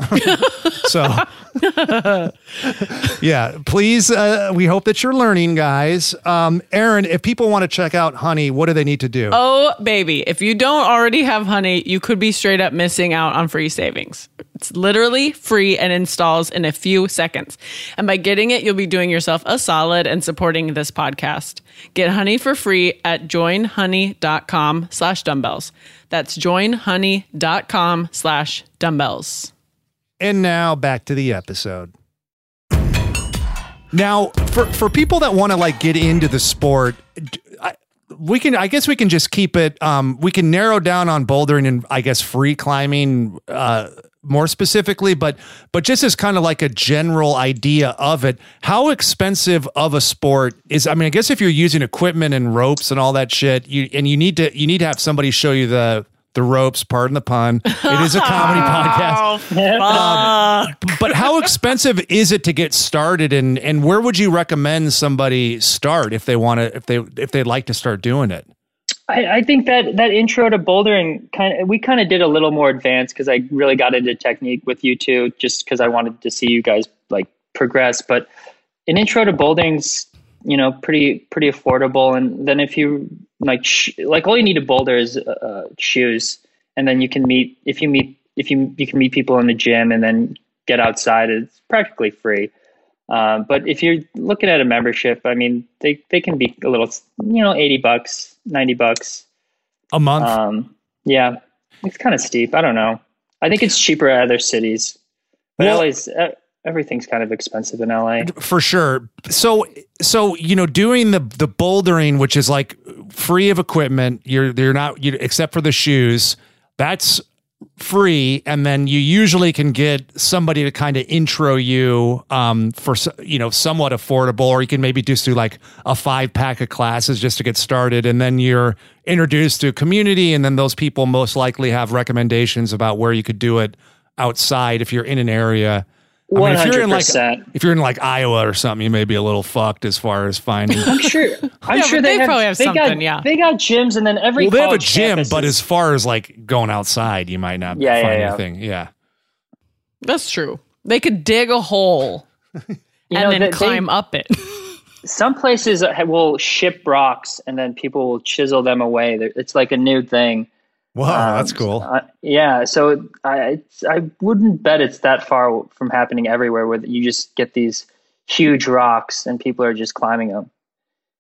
So, yeah, please. Uh, we hope that you're learning, guys. Um, Aaron, if people want to check out Honey, what do they need to do? Oh, baby. If you don't already have Honey, you could be straight up missing out on free savings. It's literally free and installs in a few seconds. And by getting it, you'll be doing yourself a solid and supporting this podcast. Get Honey for free at joinhoney.com slash dumbbells. That's joinhoney.com slash dumbbells. And now back to the episode. Now, for, for people that want to like get into the sport, I, we can, I guess we can just keep it, um, we can narrow down on bouldering and I guess free climbing, uh, more specifically, but, but just as kind of like a general idea of it, how expensive of a sport is, I mean, I guess if you're using equipment and ropes and all that shit, you, and you need to, you need to have somebody show you the, the ropes, pardon the pun. It is a comedy podcast. Um, but how expensive is it to get started, and and where would you recommend somebody start if they want to, if they if they'd like to start doing it? I, I think that that intro to bouldering kind of we kind of did a little more advanced because I really got into technique with you two, just because I wanted to see you guys like progress. But an intro to bouldering's, you know, pretty pretty affordable, and then if you like sh- like all you need to boulder is uh, shoes, and then you can meet if you meet if you you can meet people in the gym and then get outside. It's practically free. Uh, but if you're looking at a membership, I mean, they, they can be a little, you know, eighty bucks, ninety bucks a month. Um, yeah, it's kind of steep. I don't know. I think it's cheaper at other cities, but Well- L A's, uh, everything's kind of expensive in L A. For sure. So, so, you know, doing the, the bouldering, which is like free of equipment, you're, you're not, you, except for the shoes, that's free. And then you usually can get somebody to kind of intro you, um, for, you know, somewhat affordable, or you can maybe just do like a five pack of classes just to get started. And then you're introduced to a community. And then those people most likely have recommendations about where you could do it outside if you're in an area. I mean, One if you're in hundred like percent. if you're in like Iowa or something, you may be a little fucked as far as finding. I'm sure. I'm Yeah, sure but they, they probably have they something, Got, yeah. they got gyms, and then every Well, they have a college gym, campus but is- as far as like going outside, you might not Yeah, find yeah, yeah. anything. Yeah. That's true. They could dig a hole you and know, then they- climb they- up it. Some places will ship rocks, and then people will chisel them away. They're- It's like a new thing. Wow, Um, that's cool. Uh, yeah, so I it's, I wouldn't bet it's that far from happening everywhere, where you just get these huge rocks and people are just climbing them.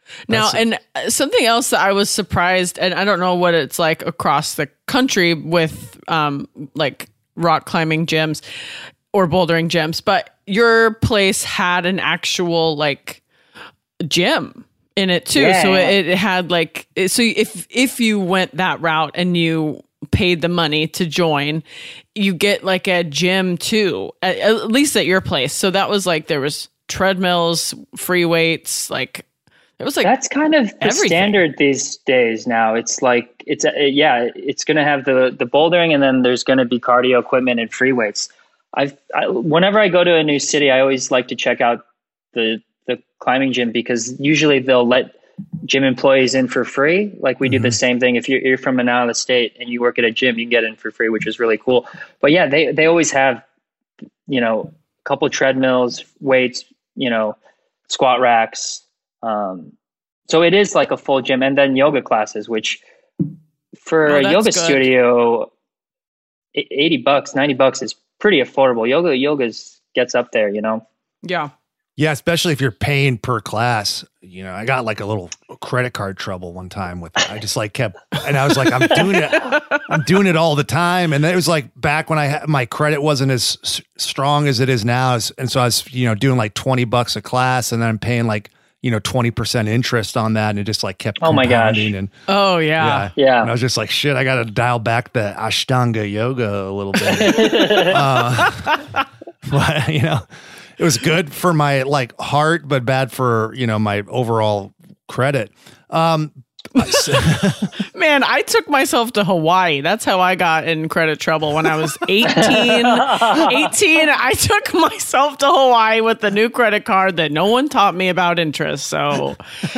Now, That's- and something else that I was surprised, and I don't know what it's like across the country with um, like rock climbing gyms or bouldering gyms, but your place had an actual like gym in it too. Yeah. So it, it had like, so if, if you went that route and you paid the money to join, you get like a gym too, at, at least at your place. So that was like, there was treadmills, free weights, like it was like, That's kind of the everything. standard these days now. It's like, it's a, yeah, it's going to have the, the bouldering, and then there's going to be cardio equipment and free weights. I've, I, whenever I go to a new city, I always like to check out the, the climbing gym, because usually they'll let gym employees in for free. Like we do the same thing. If you're, you're from an out of the state and you work at a gym, you can get in for free, which is really cool. But yeah, they, they always have, you know, a couple treadmills, weights, you know, squat racks. Um, so it is like a full gym, and then yoga classes, which for Oh, a that's yoga good. studio, e- eighty bucks, ninety bucks is pretty affordable. Yoga, yoga's gets up there, you know? yeah. Yeah, especially if you're paying per class. You know, I got like a little credit card trouble one time with it. I just like kept, and I was like, I'm doing it, I'm doing it all the time. And it was like back when I had, my credit wasn't as s- strong as it is now. And so I was, you know, doing like twenty bucks a class, and then I'm paying like, you know, twenty percent interest on that. And it just like kept Oh my gosh. compounding. And Oh yeah. yeah. Yeah. And I was just like, shit, I got to dial back the Ashtanga yoga a little bit. uh, but, you know, it was good for my like heart, but bad for, you know, my overall credit. Um, Man, I took myself to Hawaii. That's how I got in credit trouble when I was eighteen. eighteen, I took myself to Hawaii with the new credit card that no one taught me about interest. So,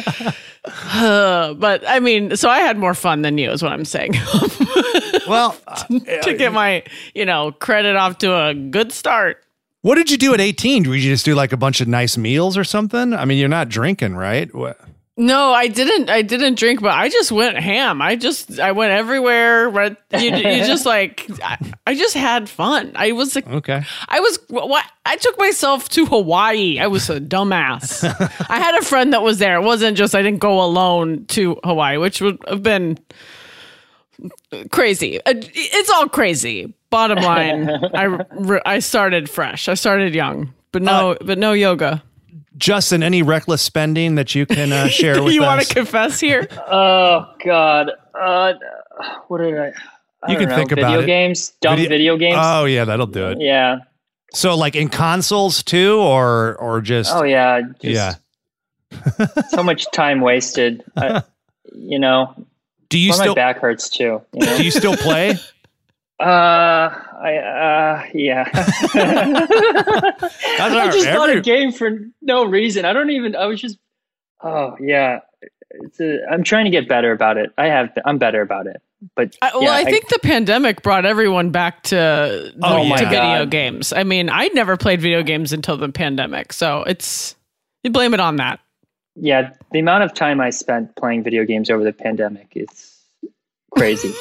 uh, but I mean, so I had more fun than you is what I'm saying. well, To get my, you know, credit off to a good start. what did you do at eighteen? Did you just do like a bunch of nice meals or something? I mean, you're not drinking, right? What? No, I didn't. I didn't drink, but I just went ham. I just, I went everywhere. Right? You, you just like, I, I just had fun. I was like, Okay. I was what? I took myself to Hawaii. I was a dumbass. I had a friend that was there. It wasn't just I didn't go alone to Hawaii, which would have been crazy. Uh, It's all crazy. Bottom line, I re- I started fresh. I started young, but no, but no yoga. Justin, any reckless spending that you can uh, share with You us? want to confess here? Oh God. Uh, what did I, I You don't can know, think video about it. games, dumb Video- video, games. Oh yeah, that'll do it. yeah. So like in consoles too, or or just Oh yeah. Just yeah. So much time wasted. I, you know, Do you well, my still back hurts too. You know? do you still play? Uh, I, uh, yeah. I just bought a game for no reason. I don't even, I was just, oh yeah. It's a, I'm trying to get better about it. I have, I'm better about it, but I, well, yeah, I think the pandemic brought everyone back to, Oh, to my video God. games. I mean, I never played video games until the pandemic, so it's you blame it on that. yeah, the amount of time I spent playing video games over the pandemic is crazy.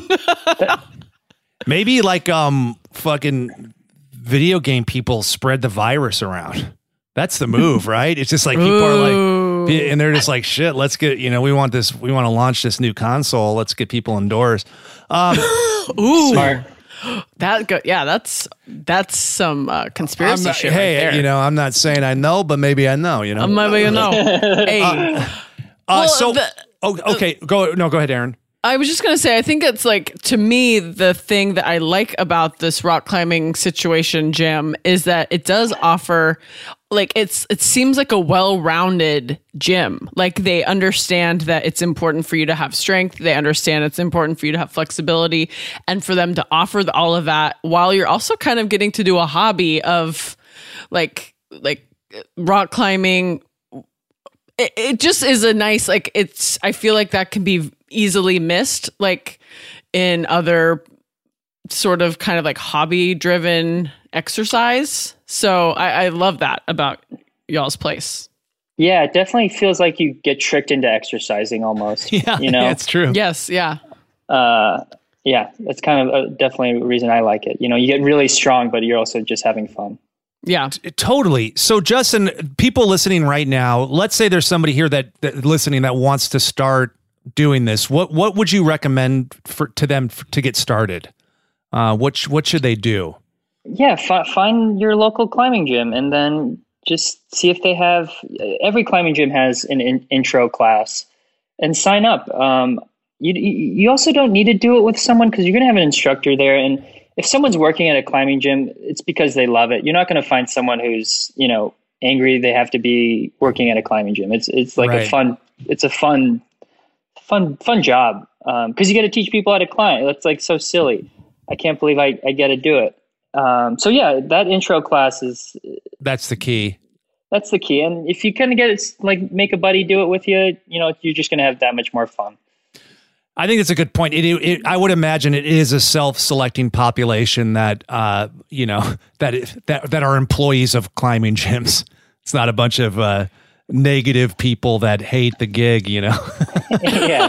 Maybe like um fucking video game people spread the virus around. That's the move, right? It's just like people are like, and they're just like, shit, let's get, you know, we want this, we want to launch this new console. Let's get people indoors. Um, Ooh, Smart. that go, yeah, that's that's some uh, I'm conspiracy not- shit. hey, right there. you know, I'm not saying I know, but maybe I know, you know. Um, maybe you know. Hey, uh, well, so, the- oh, okay, go, no, go ahead, Aaron. I was just going to say, I think it's like, to me, the thing that I like about this rock climbing situation gym is that it does offer, like, it's, it seems like a well-rounded gym. Like, they understand that it's important for you to have strength. They understand it's important for you to have flexibility, and for them to offer the, all of that while you're also kind of getting to do a hobby of like, like rock climbing. It, it just is a nice, like, it's, I feel like that can be easily missed, like in other sort of kind of like hobby driven exercise. So I, I love that about y'all's place. Yeah, it definitely feels like you get tricked into exercising almost. Yeah, you know, yeah, it's true. Yes. Yeah. uh, yeah, that's kind of uh definitely a reason I like it. You know, you get really strong, but you're also just having fun. Yeah, T- totally. So Justin, people listening right now, let's say there's somebody here that, that listening that wants to start doing this. What what would you recommend for to them f- to get started? Uh, what sh- what should they do? Yeah, fi- find your local climbing gym and then just see if they have. Every climbing gym has an in- intro class, and sign up. Um, you you also don't need to do it with someone because you're going to have an instructor there, and if someone's working at a climbing gym, it's because they love it. You're not going to find someone who's, you know, angry they have to be working at a climbing gym. It's it's like Right. a fun, it's a fun, fun, fun job because um, you got to teach people how to climb. That's like so silly. I can't believe I, I get to do it. Um, so yeah, that intro class is That's the key. that's the key. And if you kind of get it, like make a buddy do it with you, you know, you're just going to have that much more fun. I think it's a good point. It, it, I would imagine it is a self-selecting population that, uh, you know, that that that are employees of climbing gyms. It's not a bunch of uh, negative people that hate the gig, you know. Yeah.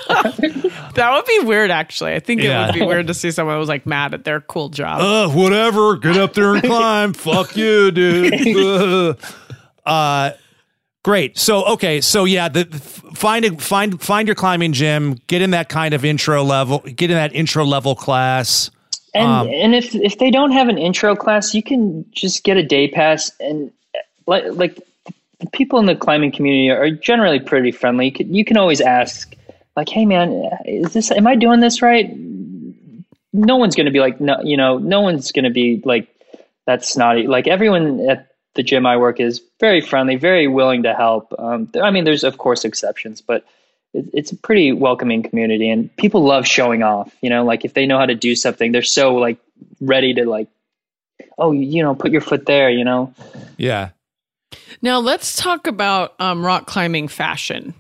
that would be weird. Actually, I think Yeah. it would be weird to see someone who was like mad at their cool job. Uh, whatever. Get up there and climb. Fuck you, dude. uh, great. So okay. So yeah, the find a, find find your climbing gym. Get in that kind of intro level. Get in that intro level class. And Um, and if if they don't have an intro class, you can just get a day pass. And like like the people in the climbing community are generally pretty friendly. You can, you can always ask, like, "Hey, man, is this? Am I doing this right?" No one's going to be like, no, you know, no one's going to be like, that's snotty. Like everyone at the gym I work is very friendly, very willing to help. Um, I mean, there's of course exceptions, but it, it's a pretty welcoming community, and people love showing off. You know, like if they know how to do something, they're so like ready to like, oh, you know, put your foot there. You know. yeah. Now let's talk about um, rock climbing fashion.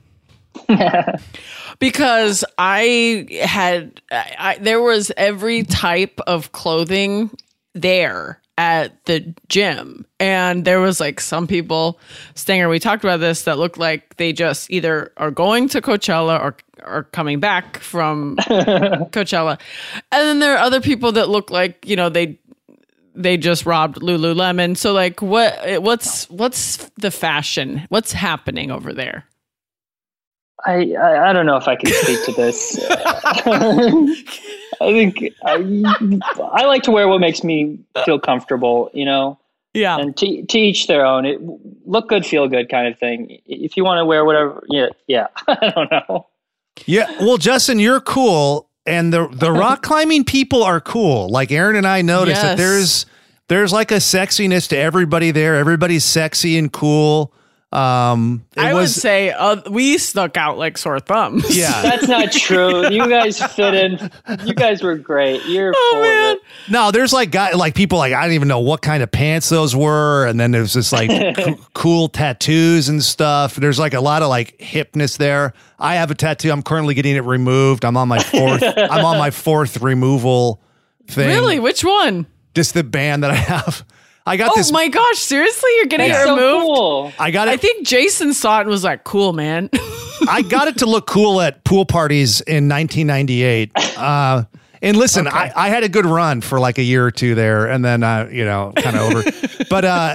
Because I had, I, I, there was every type of clothing there at the gym. And there was like some people, Stanger, we talked about this, that looked like they just either are going to Coachella or are coming back from Coachella. And then there are other people that look like, you know, they they just robbed Lululemon. So like what what's what's the fashion? What's happening over there? I, I I don't know if I can speak to this. I think I, I like to wear what makes me feel comfortable, you know, Yeah. and to to each their own. It, look good, feel good, kind of thing. If you want to wear whatever, yeah, yeah. I don't know. Yeah. Well, Justin, you're cool. And the, the rock climbing people are cool. Like Aaron and I noticed that Yes. there's, there's like a sexiness to everybody there. Everybody's sexy and cool. Um, it I was, would say uh, we stuck out like sore thumbs. yeah. That's not true. You guys fit in. You guys were great. You're Oh, full man. of it. No, there's like guy, like people like, I don't even know what kind of pants those were. And then there's just like co- cool tattoos and stuff. There's like a lot of like hipness there. I have a tattoo. I'm currently getting it removed. I'm on my fourth, I'm on my fourth removal thing. Really? Which one? Just the band that I have. I got Oh this. my gosh, seriously? You're getting That's it so removed? cool. I got it. I think Jason saw it and was like, cool, man. I got it to look cool at pool parties in nineteen ninety-eight. Uh, and listen, Okay. I, I had a good run for like a year or two there, and then uh, you know, kind of over. But uh,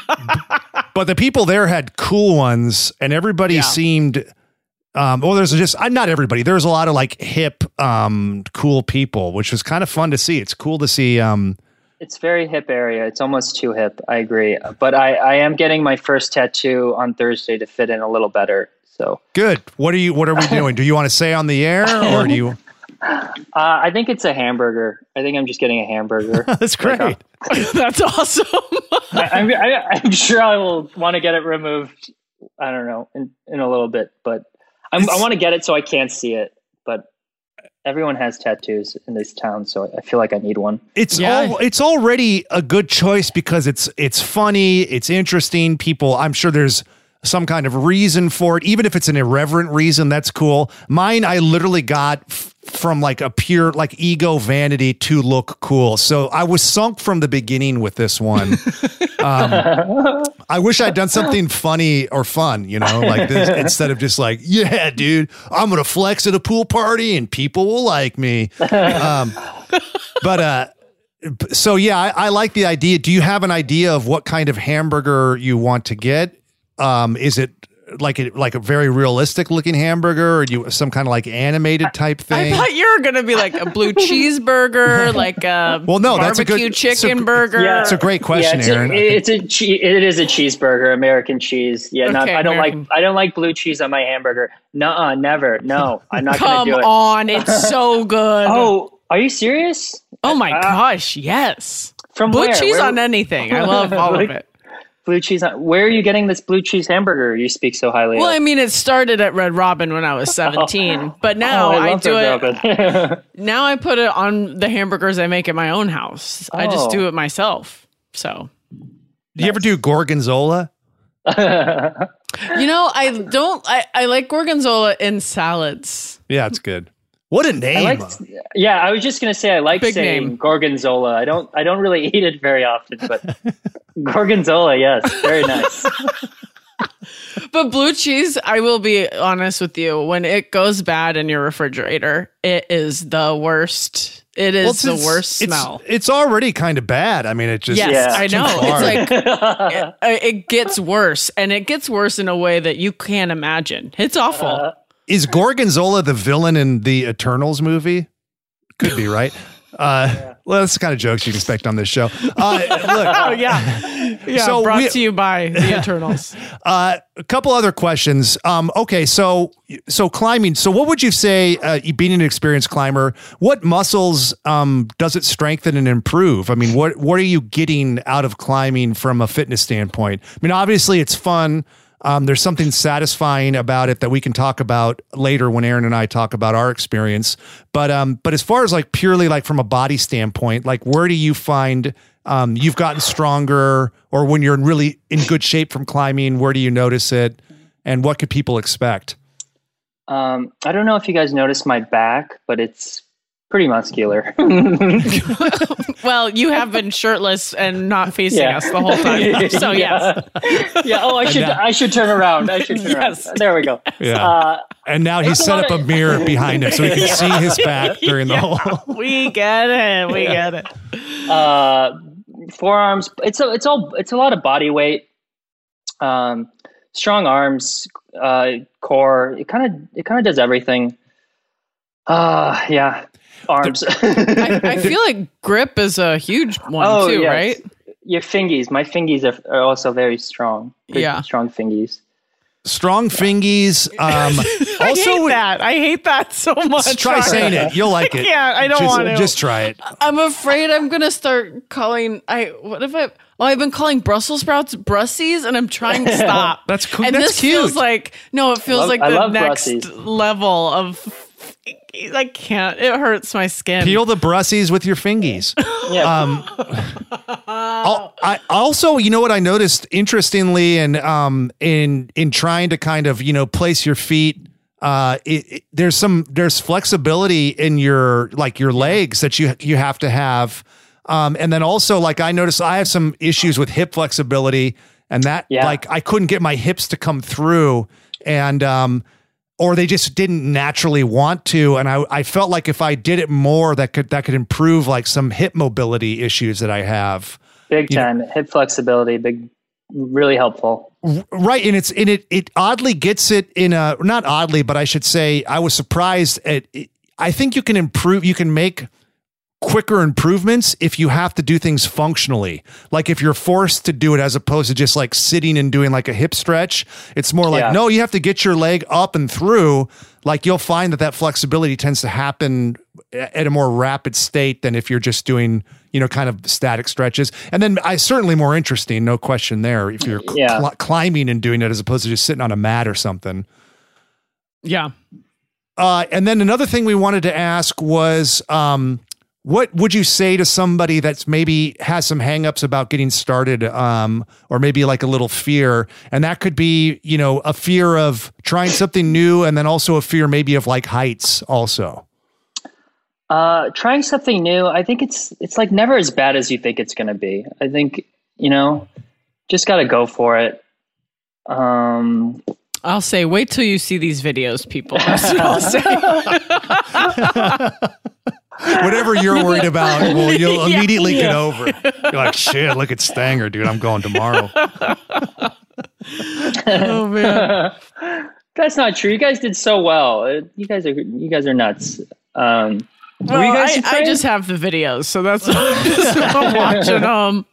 but the people there had cool ones, and everybody Yeah. seemed. Um, well, there's just uh, not everybody. There's a lot of like hip, um, cool people, which was kind of fun to see. It's cool to see. Um, It's very hip area. It's almost too hip. I agree. But I, I am getting my first tattoo on Thursday to fit in a little better. So good. What are you? What are we doing? Do you want to say on the air, or do you? uh, I think it's a hamburger. I think I'm just getting a hamburger. That's great. That's awesome. I, I'm, I, I'm sure I will want to get it removed. I don't know in, in a little bit, but I'm, I want to get it so I can't see it. But everyone has tattoos in this town, so I feel like I need one. It's Yeah. all, it's already a good choice because it's it's funny, it's interesting. People, I'm sure there's some kind of reason for it, even if it's an irreverent reason. That's cool. Mine, I literally got f- from like a pure like ego vanity to look cool. So I was sunk from the beginning with this one. um, I wish I'd done something funny or fun, you know, like this instead of just like, yeah, dude, I'm gonna flex at a pool party and people will like me. Um, but uh. so yeah, I, I like the idea. Do you have an idea of what kind of hamburger you want to get? Um, is it like a, like a very realistic looking hamburger, or you some kind of like animated type thing? I thought you were gonna be like a blue cheeseburger, like a well, no, that's a barbecue good chicken so, burger. Yeah. It's a great question, yeah, it's Aaron. A, it's a che- it is a cheeseburger, American cheese. Yeah, not, Okay, I don't American. like I don't like blue cheese on my hamburger. Nuh-uh, never. No, I'm not Come gonna do it. on, it's so good. Oh, are you serious? Oh my Uh, gosh, yes. From Blue where? cheese Where- on anything. I love all of it. Blue cheese. On, where are you getting this blue cheese hamburger you speak so highly Well, of? I mean, it started at Red Robin when I was seventeen, but now oh, I, I, love do Red it. Robin. Now I put it on the hamburgers I make at my own house. I just Oh. do it myself. So, Do you ever do gorgonzola? you know, I don't, I, I like gorgonzola in salads. Yeah, it's good. What a I name! like, yeah, I was just gonna say I like Big saying name. gorgonzola. I don't I don't really eat it very often, but gorgonzola, yes, very nice. But blue cheese, I will be honest with you, when it goes bad in your refrigerator, it is the worst. It is Well, the it's- worst it's, smell. It's already kind of bad. I mean, it just Yes, Yeah. I too know. far. It's like it, it gets worse, and it gets worse in a way that you can't imagine. It's awful. Uh, Is Gorgonzola the villain in the Eternals movie? Could be, right? Uh, well, that's the kind of jokes you expect on this show. Uh, look, oh yeah, yeah. So brought we- to you by the Eternals. uh, a couple other questions. Um, okay, so so climbing. So, what would you say, uh, you being an experienced climber, what muscles um, does it strengthen and improve? I mean, what what are you getting out of climbing from a fitness standpoint? I mean, obviously, it's fun. Um, there's something satisfying about it that we can talk about later when Aaron and I talk about our experience. But um, but as far as like purely like from a body standpoint, like where do you find um, you've gotten stronger, or when you're in really in good shape from climbing, where do you notice it, and what could people expect? Um, I don't know if you guys noticed my back, but it's pretty muscular. Well, you have been shirtless and not facing Yeah. us the whole time. So yes, yeah. Oh, I should now- I should turn around. I should turn Yes. around. There we go. Yeah. Uh, And now he's It's a set lot up a of- mirror behind him so he can see his back during the whole. we get it. We get it. uh, forearms. It's a, it's all, it's a lot of body weight. Um, strong arms, uh, core. It kind of, it kind of does everything. Uh, yeah, arms. I, I feel like grip is a huge one oh, too, yes. right? Your fingies. My fingies are, are also very strong. Big, Yeah. strong fingies. Strong fingies. Um, I also, hate that. I hate that so much. try saying it. You'll like it. can't. I don't just, want to. Just try it. I'm afraid I'm gonna start calling. I what if I? Well, I've been calling Brussels sprouts Brussies, and I'm trying to stop. That's cool. And That's this cute. feels like no. It feels love- like I the love next Brussies. level of. I can't. It hurts my skin. Peel the brussies with your fingies. Yeah. Um, I'll- I also, you know what I noticed interestingly, and um, in in trying to kind of you know place your feet, uh, it, it- there's some there's flexibility in your like your legs that you you have to have, um, and then also like I noticed I have some issues with hip flexibility, and that Yeah. like I couldn't get my hips to come through, and um. Or they just didn't naturally want to, and I, I felt like if I did it more, that could that could improve like some hip mobility issues that I have. Big you know- time. Hip flexibility. Big, really helpful. Right, and it's and it it oddly gets it in a not oddly, but I should say I was surprised at. I think you can improve. You can make quicker improvements if you have to do things functionally. Like if you're forced to do it as opposed to just like sitting and doing like a hip stretch. It's more like, Yeah. no, you have to get your leg up and through. Like you'll find that that flexibility tends to happen at a more rapid state than if you're just doing, you know, kind of static stretches. And then I certainly more interesting, no question there, if you're cl- Yeah. cl- climbing and doing it as opposed to just sitting on a mat or something. Yeah. Uh, and then another thing we wanted to ask was, um, what would you say to somebody that's maybe has some hangups about getting started, um, or maybe like a little fear? And that could be, you know, a fear of trying something new, and then also a fear maybe of like heights also. Uh, trying something new. I think it's it's like never as bad as you think it's going to be. I think, you know, just got to go for it. Um, I'll say, wait till you see these videos, people. That's what I'll say. Whatever you're worried about, well, you'll Yeah. immediately get over it. You're like, shit, look at Stanger, dude. I'm going tomorrow. Oh man. That's not true. You guys did so well. Uh, You guys are you guys are nuts. Um, were Well, you guys I, I afraid? just have the videos, so that's what I'm watching. Um,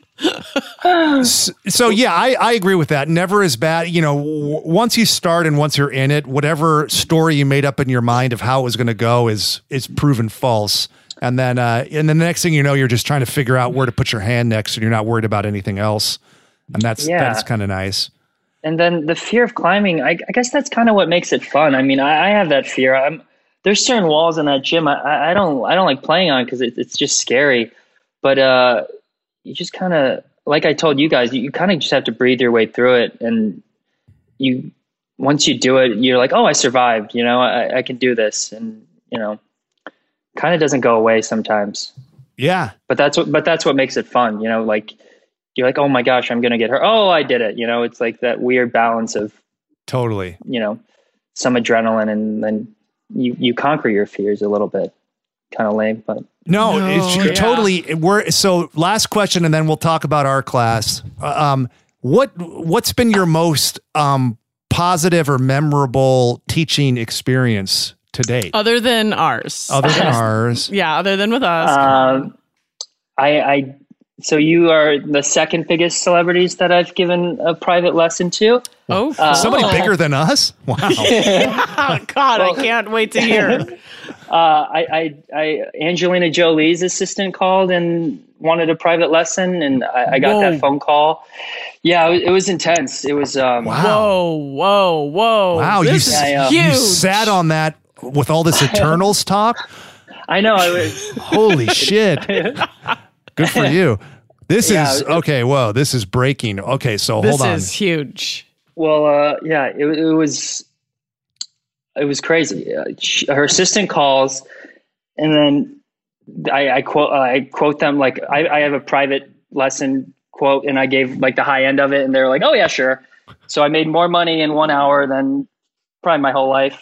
So yeah, I, I agree with that. Never as bad. You know, w- once you start and once you're in it, whatever story you made up in your mind of how it was going to go is is proven false. And then uh, and then the next thing you know, you're just trying to figure out where to put your hand next, and you're not worried about anything else. And that's Yeah. that's kind of nice. And then the fear of climbing, I, I guess that's kind of what makes it fun. I mean, I, I have that fear. I'm there's certain walls in that gym I, I don't I don't like playing on because it, it's just scary. But uh, you just kind of, like I told you guys, you, you kind of just have to breathe your way through it. And you once you do it, you're like, oh, I survived. You know, I, I can do this. And you know, kind of doesn't go away sometimes. Yeah. But that's what but that's what makes it fun. You know, like. You're like, oh my gosh, I'm going to get hurt. Oh, I did it. You know, it's like that weird balance of, Totally. you know, some adrenaline and then you, you conquer your fears a little bit. Kind of lame, but. No, No, it's yeah. totally. We're so last question, and then we'll talk about our class. Uh, Um, what what's been your most um positive or memorable teaching experience to date, other than ours. other than ours? Yeah, other than with us. Um, I, I, so you are the second biggest celebrities that I've given a private lesson to. oh, uh, Somebody Oh. bigger than us? Wow. oh, God, I can't wait to hear. Uh, I, I, I, Angelina Jolie's assistant called and wanted a private lesson, and I, I got Whoa. that phone call. Yeah, it, was- it was intense. It was, um, Wow. Whoa, whoa, whoa. Wow, you, This is Yeah, yeah. huge. you sat on that with all this Eternals talk? I know. I was, Holy shit. Good for you. This Yeah, is it- okay. Whoa, this is breaking. Okay, so This hold on. is huge. well, uh, yeah, it, it was, it was crazy. Uh, she, her assistant calls, and then I, I quote, uh, I quote them like I, I have a private lesson quote, and I gave like the high end of it, and they're like, "Oh yeah, sure." So I made more money in one hour than probably my whole life.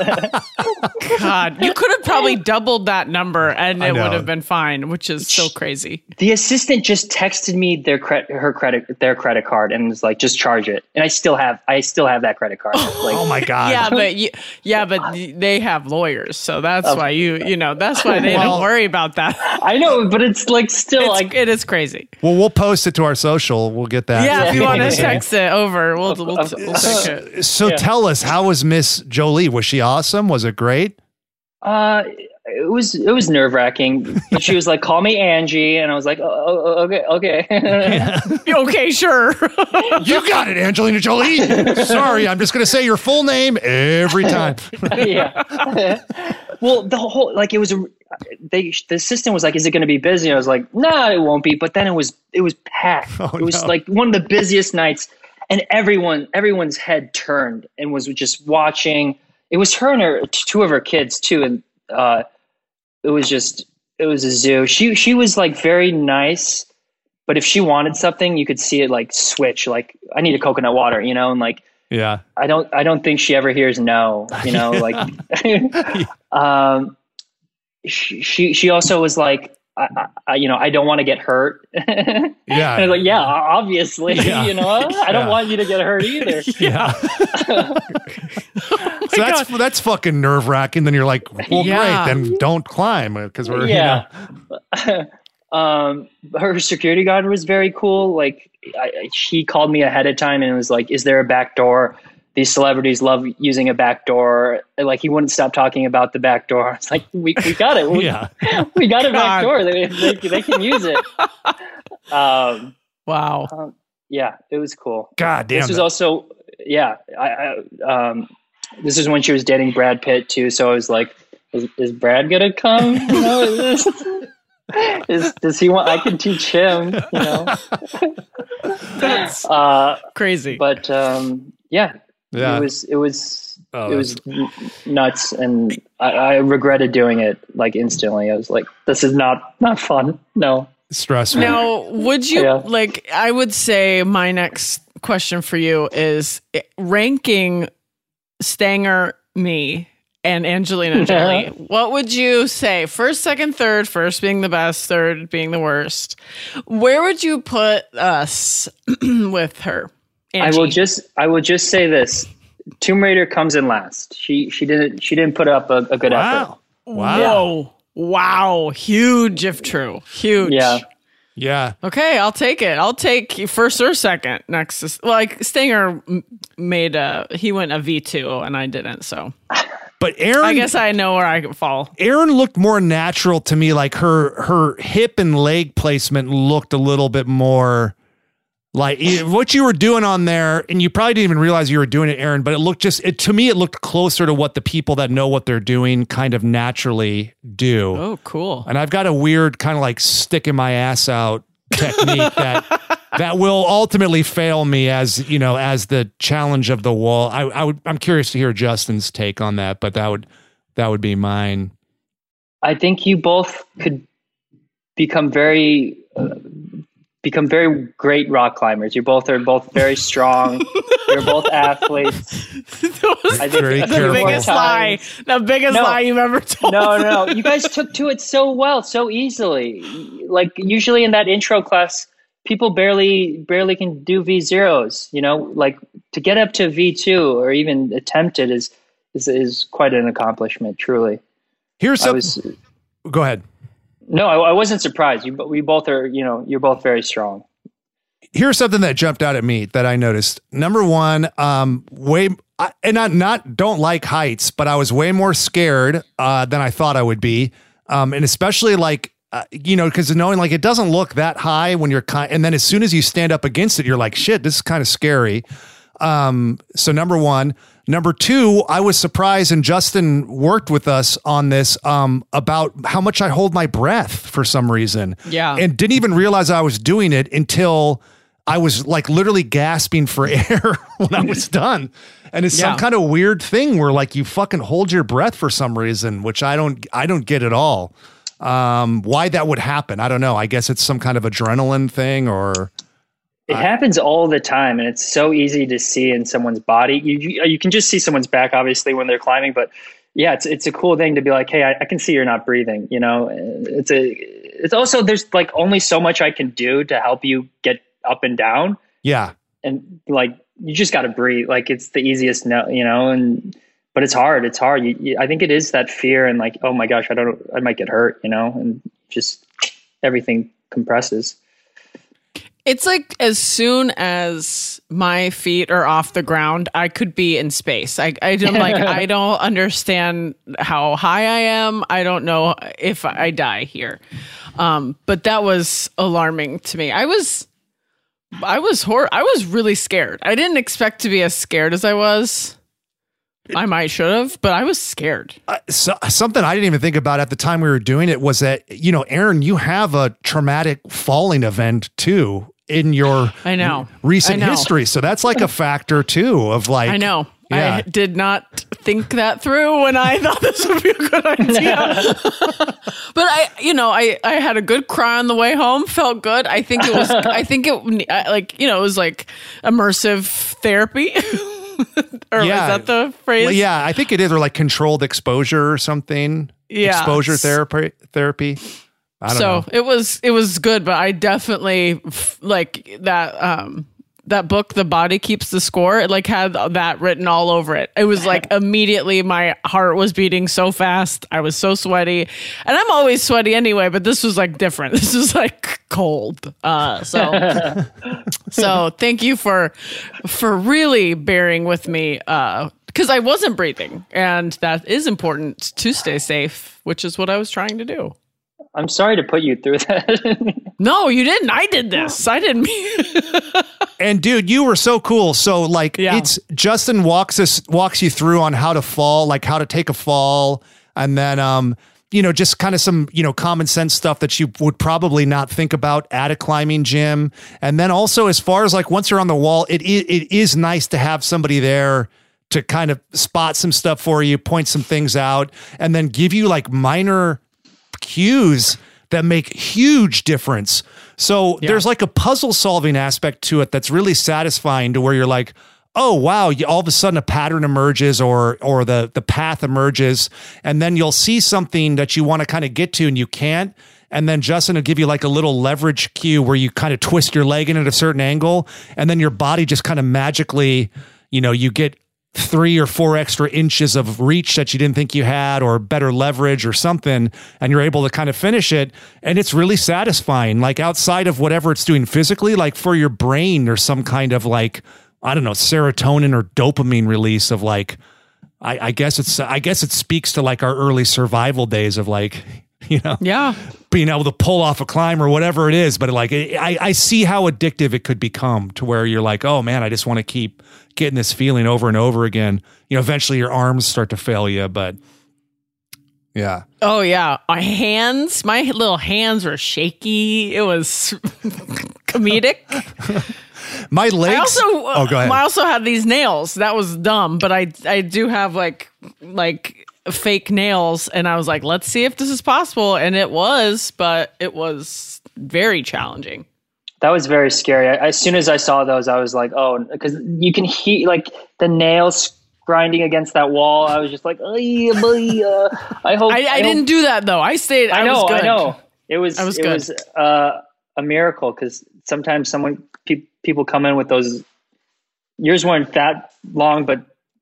God, you could have probably doubled that number and I it know. would have been fine, which is so crazy. The assistant just texted me their credit, her credit, their credit card, and was like, "Just charge it." And I still have, I still have that credit card. Like, Oh my God. Yeah, but you, yeah, but they have lawyers, so that's why you, you know, that's why they Well- don't worry about that. I know, but it's like still It's, like it is crazy. Well, we'll post it to our social. We'll get that. Yeah, if you want to Yeah. text it over, we'll we'll, we'll take it. So Yeah. tell us, how was Miss Jolie? Was she awesome? Was it great? Uh, it was it was nerve wracking. She was like, "Call me Angie," and I was like, "Oh, oh, okay, okay." Okay, sure. You got it, Angelina Jolie. Sorry, I'm just going to say your full name every time. Yeah. Well, the whole like it was a they the assistant was like, "Is it going to be busy?" And I was like, "Nah, it won't be." But then it was it was packed. Oh, it was no. like one of the busiest nights, and everyone everyone's head turned and was just watching. It was her and her two of her kids too, and uh, it was just it was a zoo. She she was like very nice, but if she wanted something, you could see it like switch. Like, I need a coconut water, you know, and like Yeah. I don't I don't think she ever hears no, you know, like um she she she also was like I, I you know, I don't want to get hurt. And I Yeah. was like, yeah, obviously, Yeah. you know, I don't Yeah. want you to get hurt either. Yeah. So that's that's fucking nerve wracking. Then you're like, well, Yeah. great. Then don't climb because we're Yeah. You know, um her security guard was very cool. Like I, I- she called me ahead of time and was like, "Is there a back door? These celebrities love using a back door." And, like, he wouldn't stop talking about the back door. It's like, we, we got it. We, yeah. we got a God. back door. They, they, they can use it. Um, Wow. yeah, it was cool. God damn. This was that- also, yeah, I, I, um, this is when she was dating Brad Pitt too. So I was like, is, is Brad gonna come? You know, is, is does he want? I can teach him. You know, That's uh, crazy. but um, yeah, Yeah. it was it was Oh, it was n- nuts, and I, I regretted doing it like instantly. I was like, this is not not fun. No. stressful. Now, would you Yeah. like? I would say my next question for you is eh, ranking Stanger, me, and Angelina Jolie. What would you say? First, second, third, first being the best, third being the worst. Where would you put us with her? Angie? I will just I will just say this. Tomb Raider comes in last. She she didn't she didn't put up a, a good Wow. effort. Wow. Whoa. Wow. Huge if true. Huge. Yeah. Yeah. Okay, I'll take it. I'll take first or second next. To, like Stinger made a he went a V two and I didn't, so But Aaron, I guess I know where I could fall. Aaron looked more natural to me. Like her her hip and leg placement looked a little bit more like what you were doing on there, and you probably didn't even realize you were doing it, Aaron, but it looked just it to me it looked closer to what the people that know what they're doing kind of naturally do. Oh, cool. And I've got a weird kind of like sticking my ass out technique that that will ultimately fail me as, you know, as the challenge of the wall. I, I would I'm curious to hear Justin's take on that, but that would that would be mine. I think you both could become very uh, become very great rock climbers. You both are both very strong. You're both athletes. I think Very the careful. biggest lie, the biggest No. lie you've ever told. No, no, no. You guys took to it so well, so easily. Like usually in that intro class, people barely barely can do V zeros. You know, like to get up to V two or even attempt it is is is quite an accomplishment. Truly. Here's I some, was go ahead. no, I, I wasn't surprised. You, we both are. You know, you're both very strong. Here's something that jumped out at me that I noticed. Number one, um, way I, and not not don't like heights, but I was way more scared uh, than I thought I would be, um, and especially like uh, you know, because knowing like it doesn't look that high when you're kind, and then as soon as you stand up against it, you're like, shit, this is kind of scary. Um, so number one. Number two, I was surprised, and Justin worked with us on this um, about how much I hold my breath for some reason. Yeah. And didn't even realize I was doing it until I was like literally gasping for air when I was done. And it's Yeah. some kind of weird thing where like you fucking hold your breath for some reason, which I don't, I don't get at all. Um, why that would happen. I don't know. I guess it's some kind of adrenaline thing or... It happens all the time, and it's so easy to see in someone's body. You you, you can just see someone's back, obviously, when they're climbing. But yeah, it's it's a cool thing to be like, hey, I, I can see you're not breathing. You know, it's a it's also there's like only so much I can do to help you get up and down, Yeah. and like you just got to breathe. Like it's the easiest, no, you know, and but it's hard. It's hard. You, you, I think it is that fear and like, oh my gosh, I don't, I might get hurt, you know, and just everything compresses. It's like as soon as my feet are off the ground, I could be in space. I, I don't like. I don't understand how high I am. I don't know if I die here. Um, but that was alarming to me. I was, I was hor- I was really scared. I didn't expect to be as scared as I was. I might should have, but I was scared. Uh, so, something I didn't even think about at the time we were doing it was that, you know, Aaron, you have a traumatic falling event too in your I know. recent I know. history. So that's like a factor too of like, I know. Yeah. I did not think that through when I thought this would be a good idea. But I, you know, I, I had a good cry on the way home. Felt good. I think it was, I think it I, like, you know, it was like immersive therapy. Or Yeah. is that the phrase? Well, yeah, I think it is, or like controlled exposure or something. Yeah. Exposure therapy, therapy. I don't so know. it was, it was good, but I definitely f- like that, um, that book, The Body Keeps the Score, it like had that written all over it. It was like immediately my heart was beating so fast. I was so sweaty, and I'm always sweaty anyway, but this was like different. This was like cold. Uh, so, so thank you for, for really bearing with me. Uh, cause I wasn't breathing, and that is important to stay safe, which is what I was trying to do. I'm sorry to put you through that. No, you didn't. I did this. I didn't mean. And dude, you were so cool. So like Yeah. it's Justin walks us walks you through on how to fall, like how to take a fall, and then um you know, just kind of some, you know, common sense stuff that you would probably not think about at a climbing gym. And then also as far as like once you're on the wall, it it, it is nice to have somebody there to kind of spot some stuff for you, point some things out, and then give you like minor cues that make huge difference. So Yeah. there's like a puzzle solving aspect to it that's really satisfying to where you're like, oh, wow, you, all of a sudden a pattern emerges or or the the path emerges, and then you'll see something that you want to kind of get to and you can't. And then Justin will give you like a little leverage cue where you kind of twist your leg in at a certain angle, and then your body just kind of magically, you know, you get three or four extra inches of reach that you didn't think you had, or better leverage or something, and you're able to kind of finish it. And it's really satisfying. Like outside of whatever it's doing physically, like for your brain, there's some kind of like, I don't know, serotonin or dopamine release of like, I, I guess it's, I guess it speaks to like our early survival days of like, you know, yeah, being able to pull off a climb or whatever it is. But like, I, I see how addictive it could become to where you're like, oh man, I just want to keep getting this feeling over and over again. You know, eventually your arms start to fail you, but yeah. Oh yeah. My hands, my little hands were shaky. It was comedic. My legs. I also, oh, go ahead. I also had these nails. That was dumb, but I, I do have like, like fake nails, and I was like, let's see if this is possible. And it was, but it was very challenging. That was very scary. I, as soon as I saw those, I was like, oh, because you can hear like the nails grinding against that wall. I was just like, uh, I hope. I, I, I didn't hope. do that though. I stayed. I, I know. was good. I know. It was. I was it good. was uh, a miracle, because sometimes someone pe- people come in with those. Yours weren't that long, but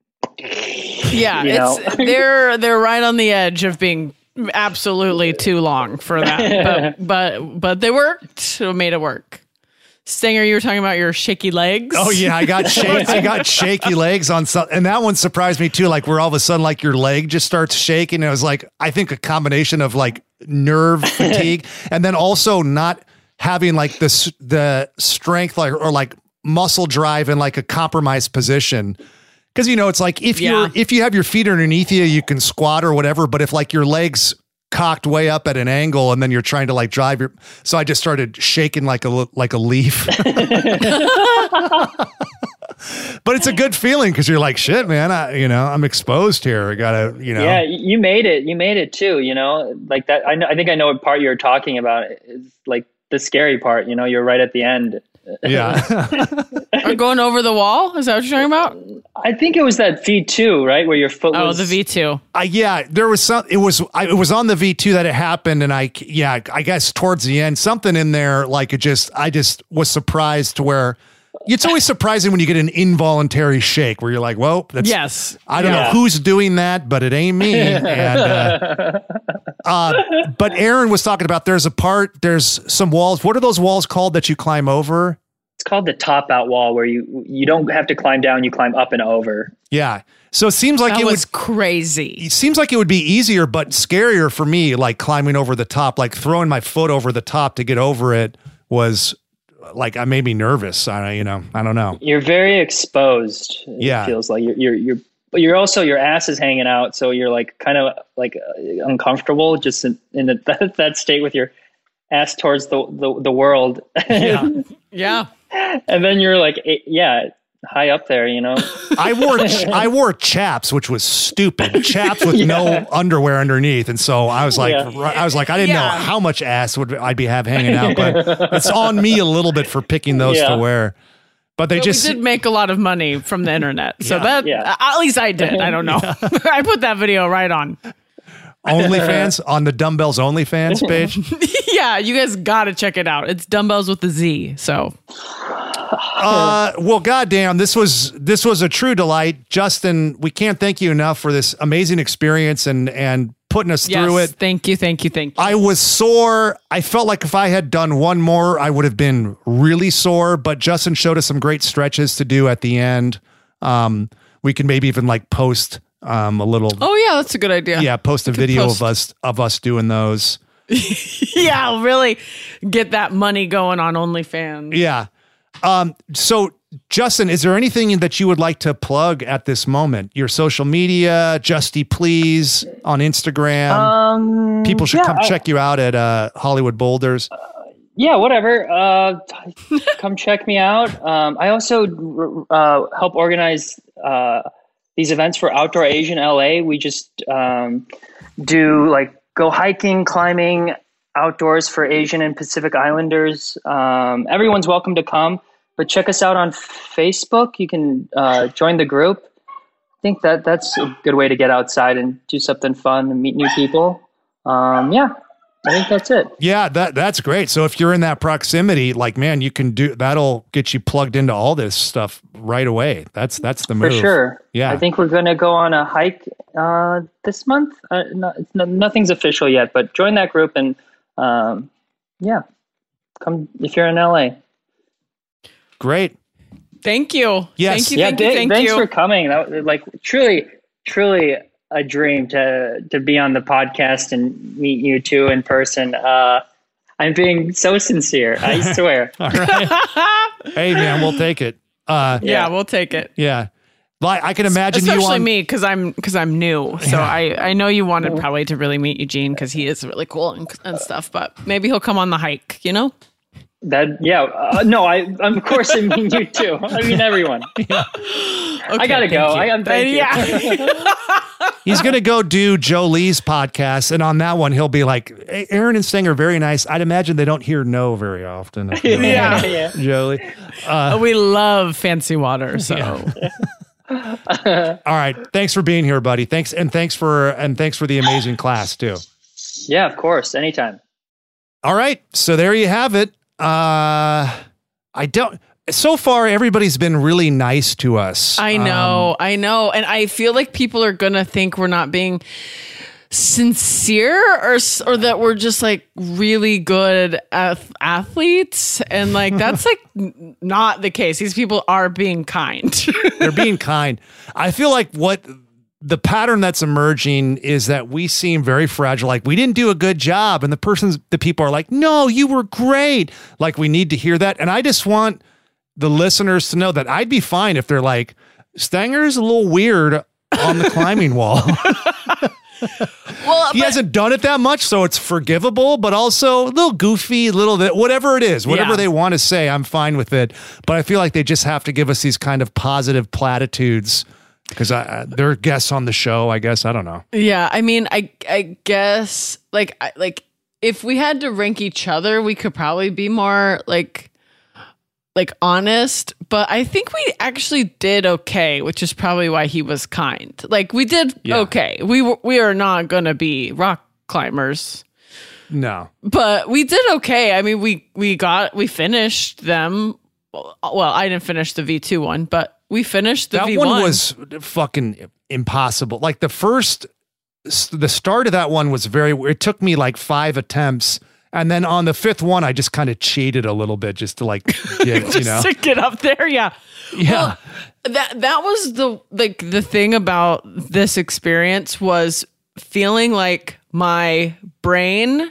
yeah, you know. it's they're they're right on the edge of being absolutely too long for that. But but but they worked. So made it work. Stinger, you were talking about your shaky legs. Oh yeah, I got shaky. I got shaky legs on some, and that one surprised me too. Like where all of a sudden, like your leg just starts shaking. And it was like, I think a combination of like nerve fatigue, and then also not having like this the strength, like or like muscle drive in like a compromised position. Because you know, it's like if yeah. you're if you have your feet underneath you, you can squat or whatever. But if like your legs cocked way up at an angle and then you're trying to like drive your, so I just started shaking like a like a leaf. But it's a good feeling because you're like, shit, man, I, you know, I'm exposed here. I gotta, you know. Yeah, you made it. You made it tue. You know, like that. I know. I think I know what part you're talking about. It's like the scary part. You know, you're right at the end. Yeah. Or going over the wall? Is that what you're talking about? I think it was that V two, right, where your foot oh, was. Oh, the V two. Uh, yeah, there was some. It was. I, it was on the V two that it happened, and I. Yeah, I guess towards the end, something in there, like it just. I just was surprised to where. It's always surprising when you get an involuntary shake where you're like, "Whoa, that's." Yes. I don't yeah. know who's doing that, but it ain't me. And, uh, uh, but Aaron was talking about there's a part. There's some walls. What are those walls called that you climb over? It's called the top out wall, where you you don't have to climb down, you climb up and over. Yeah. So it seems like that it was would, crazy. It seems like it would be easier, but scarier for me, like climbing over the top, like throwing my foot over the top to get over it was like, I made me nervous. I you know, I don't know. You're very exposed. Yeah. It feels like you're, you're, you're, but you're also, your ass is hanging out. So you're like kind of like uh, uncomfortable just in, in the, that, that state with your ass towards the, the, the world. Yeah. Yeah. And then you're like, yeah, high up there, you know. I wore I wore chaps, which was stupid. Chaps with yeah. no underwear underneath, and so I was like, yeah. I was like, I didn't yeah. know how much ass would I'd be have hanging out, but it's on me a little bit for picking those yeah. to wear. But they but just we did make a lot of money from the internet, so yeah. that Yeah. at least I did. I don't know. Yeah. I put that video right on OnlyFans on the Dumbbells OnlyFans page. Yeah, you guys got to check it out. It's Dumbbells with the Z. So. Uh, well, goddamn, this was this was a true delight, Justin. We can't thank you enough for this amazing experience and and putting us yes, through it. Thank you, thank you, thank you. I was sore. I felt like if I had done one more, I would have been really sore. But Justin showed us some great stretches to do at the end. Um, we can maybe even like post um a little. Oh yeah, that's a good idea. Yeah, post a video post. of us of us doing those. Yeah, I'll really get that money going on OnlyFans. Yeah. Um, so Justin, is there anything that you would like to plug at this moment? Your social media, Justy Please on Instagram. Um, People should yeah, come I, check you out at uh, Hollywood Boulders. Uh, yeah, whatever. Uh, come check me out. Um, I also uh, help organize uh, these events for Outdoor Asian L A. We just um, do like go hiking, climbing, outdoors for Asian and Pacific Islanders. Um, everyone's welcome to come. but check us out on Facebook. You can uh, join the group. I think that that's a good way to get outside and do something fun and meet new people. Um, yeah, I think that's it. Yeah, that that's great. So if you're in that proximity, like, man, you can do, that'll get you plugged into all this stuff right away. That's, that's the move. For sure. Yeah. I think we're going to go on a hike uh, this month. Uh, no, it's no, nothing's official yet, but join that group and um, yeah, come if you're in L A. Great. Thank you. Yes. Thank you. Yeah, Thank you. Thank thanks you. for coming. That was, like, truly, truly a dream to to be on the podcast and meet you two in person. Uh, I'm being so sincere. I swear. All right. Hey, man, we'll take it. Uh, yeah, Yeah. we'll take it. yeah. Like, I can imagine Especially you on me, because I'm because I'm new. So I, I know you wanted probably to really meet Eugene because he is really cool and, and stuff. But maybe he'll come on the hike. You know. That yeah. Uh, no, I of course I mean you too. I mean everyone. Yeah. I gotta go. I am. Thank you. Yeah. He's going to go do Joe Lee's podcast. And on that one, he'll be like, hey, Aaron and Sting are very nice. I'd imagine they don't hear no very often. Yeah. yeah. Joe Lee. Uh, We love fancy water. So all right. Thanks for being here, buddy. Thanks. And thanks for, and thanks for the amazing class too. Yeah, of course. Anytime. All right. So there you have it. Uh, I don't, so far, everybody's been really nice to us. I know, um, I know. And I feel like people are going to think we're not being sincere or or that we're just like really good ath- athletes. And like, that's like n- not the case. These people are being kind. They're being kind. I feel like what the pattern that's emerging is that we seem very fragile. Like, we didn't do a good job. And the person's, the people are like, no, you were great. Like, we need to hear that. And I just want the listeners to know that I'd be fine if they're like, Stanger's a little weird on the climbing wall. Well, he but- hasn't done it that much, so it's forgivable, but also a little goofy, little bit, whatever it is, whatever Yeah. they want to say, I'm fine with it. But I feel like they just have to give us these kind of positive platitudes because they're guests on the show, I guess. I don't know. Yeah, I mean, I I guess like I, like if we had to rank each other, we could probably be more like like honest, but I think we actually did okay, which is probably why he was kind. Like, we did Yeah. okay. We were, we are not going to be rock climbers, No. but we did okay. I mean, we we got we finished them. Well, I didn't finish the V two one, but we finished the That V one. one was fucking impossible. Like, the first, the start of that one was very, it took me like five attempts. And then on the fifth one, I just kind of cheated a little bit just to like get, you know, to get up there. Yeah. yeah, Well, that that was the like the thing about this experience was feeling like my brain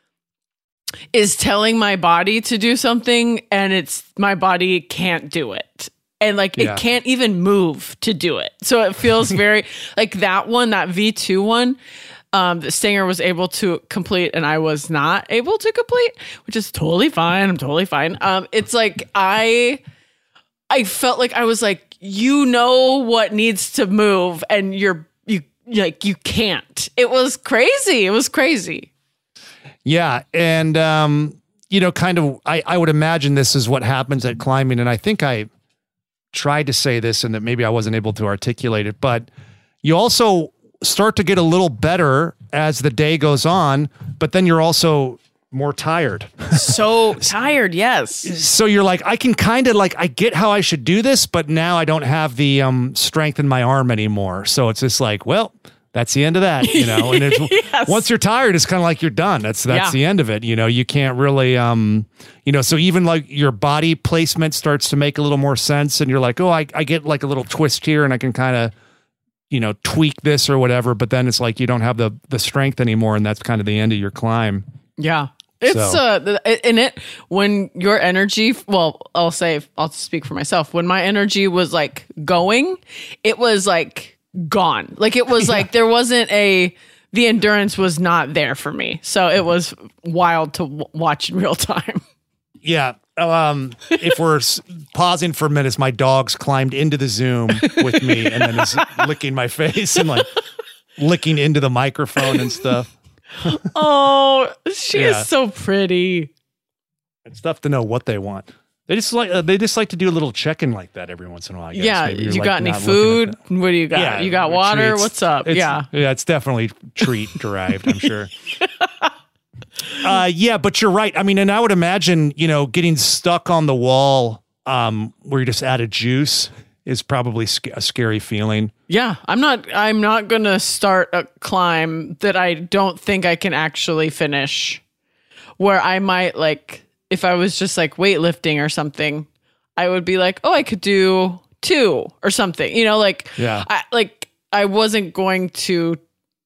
is telling my body to do something and it's my body can't do it. And like Yeah. it can't even move to do it. So it feels very like that one, that V two one, um, that Stanger was able to complete and I was not able to complete, which is totally fine. I'm totally fine. Um, it's like I I felt like I was like, you know what needs to move and you're you like you can't. It was crazy. It was crazy. yeah. And, um, you know, kind of, I, I would imagine this is what happens at climbing. And I think I tried to say this and that maybe I wasn't able to articulate it, but you also start to get a little better as the day goes on, but then you're also more tired. So tired, yes. So you're like, I can kind of like, I get how I should do this, but now I don't have the um, strength in my arm anymore. So it's just like, well, that's the end of that, you know, and it's, Yes. once you're tired, it's kind of like you're done. That's, that's Yeah. the end of it. You know, you can't really, um, you know, so even like your body placement starts to make a little more sense and you're like, oh, I, I get like a little twist here and I can kind of, you know, tweak this or whatever, but then it's like, you don't have the, the strength anymore. And that's kind of the end of your climb. Yeah. It's So- uh th- in it when your energy, well, I'll say I'll speak for myself. When my energy was like going, it was like gone. Like it was like there wasn't a the endurance was not there for me. So it was wild to w- watch in real time. Yeah. Um, if we're s- pausing for minutes, my dog's climbed into the Zoom with me and then is licking my face and like licking into the microphone and stuff. Oh, she Yeah. is so pretty. It's tough to know what they want. They just like uh, they just like to do a little check-in like that every once in a while. I guess. Yeah, Maybe you you're, got like, any not food? looking at the- What do you got? Yeah, you got water? treats. What's up? It's- Yeah. yeah, it's definitely treat derived. I'm sure. uh, yeah, but you're right. I mean, and I would imagine, you know, getting stuck on the wall um, where you just added juice is probably sc- a scary feeling. Yeah, I'm not I'm not going to start a climb that I don't think I can actually finish. Where I might like if I was just like weightlifting or something, I would be like, "Oh, I could do two or something." You know, like Yeah. I like I wasn't going to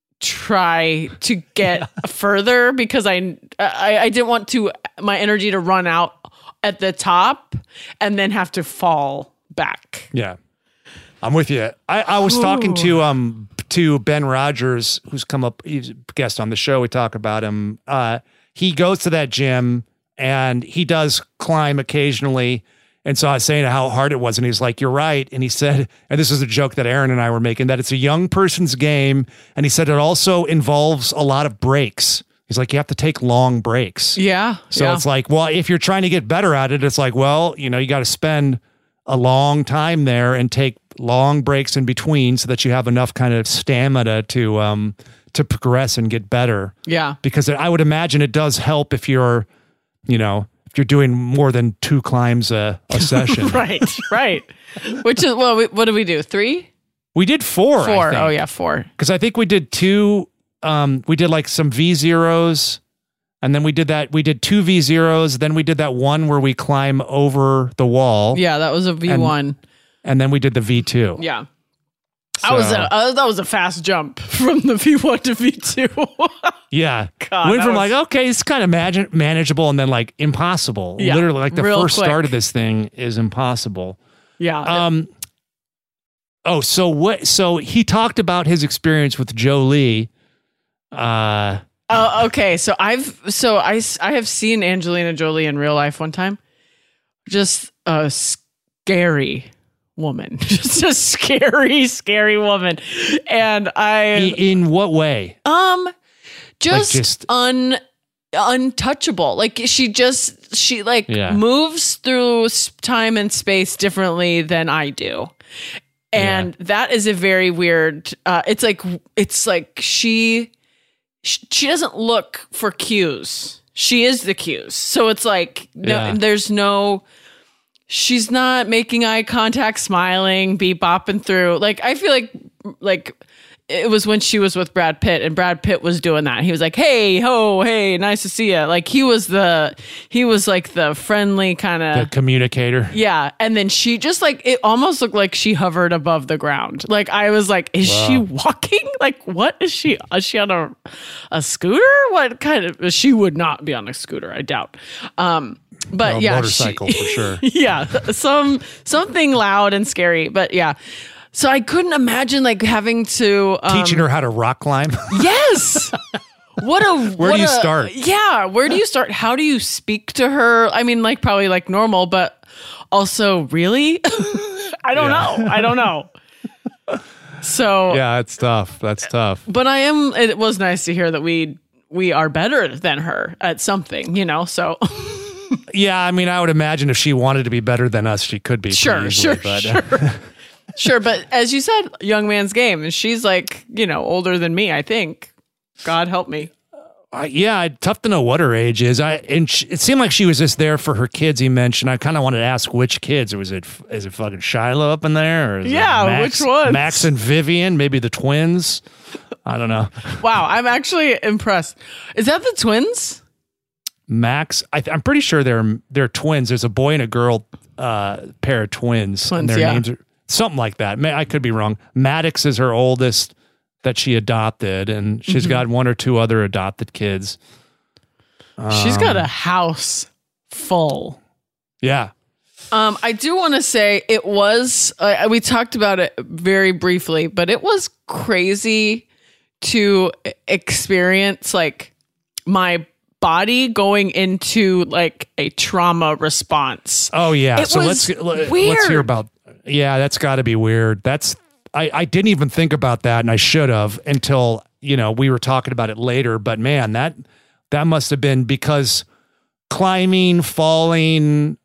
try to get further because I, I I didn't want to my energy to run out at the top and then have to fall back. Yeah, I'm with you. I, I was talking to um to Ben Rogers, who's come up, he's a guest on the show. We talk about him. Uh, he goes to that gym and he does climb occasionally. And so I was saying how hard it was, and he's like, "You're right." And he said, and this is a joke that Aaron and I were making, that it's a young person's game. And he said it also involves a lot of breaks. He's like, you have to take long breaks. Yeah. So yeah. it's like, well, if you're trying to get better at it, it's like, well, you know, you got to spend a long time there and take long breaks in between so that you have enough kind of stamina to um to progress and get better. Yeah. Because I would imagine it does help if you're, you know, if you're doing more than two climbs a, a session. Right, right. Which is, well, we, what did we do? Three? We did four. Four. Oh, yeah, four. Because I think we did two, um, we did like some V zeros, and then we did that, we did two V zeros, then we did that one where we climb over the wall. Yeah, that was a V one. And, and then we did the V two. Yeah. So, I was a, uh, that was a fast jump from the V one to V two. yeah. God, Went that from was- like, okay, it's kind of manage- manageable, and then like impossible. Yeah, Literally, like the real first quick. start of this thing is impossible. Yeah. Um. Oh, so what? So he talked about his experience with Jolie. Uh, Oh, okay. So I've so I, s- I have seen Angelina Jolie in real life one time. Just a scary woman. Just a scary, scary woman. And I i- in what way? um just, just- un untouchable. Like she just she like Yeah. moves through s- time and space differently than I do. And that is a very weird uh it's like it's like she sh- she doesn't look for cues. She is the cues. So it's like no Yeah. there's no she's not making eye contact, smiling, be bopping through. Like I feel like like it was when she was with Brad Pitt, and Brad Pitt was doing that. He was like, "Hey, ho, hey, nice to see you." Like he was the he was like the friendly kind The of communicator. yeah. And then she just like it almost looked like she hovered above the ground. Like I was like, "Is she walking? Like what is she? Is she on a a scooter? What kind of?" She would not be on a scooter, I doubt. Um, but A yeah, motorcycle she- for sure. yeah, some something loud and scary, but yeah. So I couldn't imagine like having to um, Teaching her how to rock climb. Yes. What a Where what do you a- start? Yeah, where do you start? How do you speak to her? I mean, like probably like normal, but also really, I don't Yeah. know. I don't know. So Yeah, it's tough. That's tough. but I am. It was nice to hear that we we are better than her at something, you know. So Yeah, I mean, I would imagine if she wanted to be better than us, she could be. pretty sure, easily, sure, but, sure. Sure, but as you said, young man's game, and she's like, you know, older than me, I think. God help me. Uh, yeah, tough to know what her age is. I and sh it seemed like she was just there for her kids. He mentioned. I kind of wanted to ask which kids. Was it is it fucking Shiloh up in there? Or is it Yeah, Max, which ones? Max and Vivian, maybe the twins. I don't know. Wow, I'm actually impressed. Is that the twins? Max, I th- I'm pretty sure they're they're twins. There's a boy and a girl uh, pair of twins. Twins, and their yeah. names are something like that. May- I could be wrong. Maddox is her oldest that she adopted, and she's Mm-hmm. got one or two other adopted kids. She's got a house full. Yeah. Um, I do want to say it was, uh, we talked about it very briefly, but it was crazy to e- experience like my body going into like a trauma response. Oh yeah. It so was let's let, weird. let's hear about. Yeah, that's got to be weird. That's I I didn't even think about that, and I should have until you know we were talking about it later. But man, that that must have been because climbing, falling,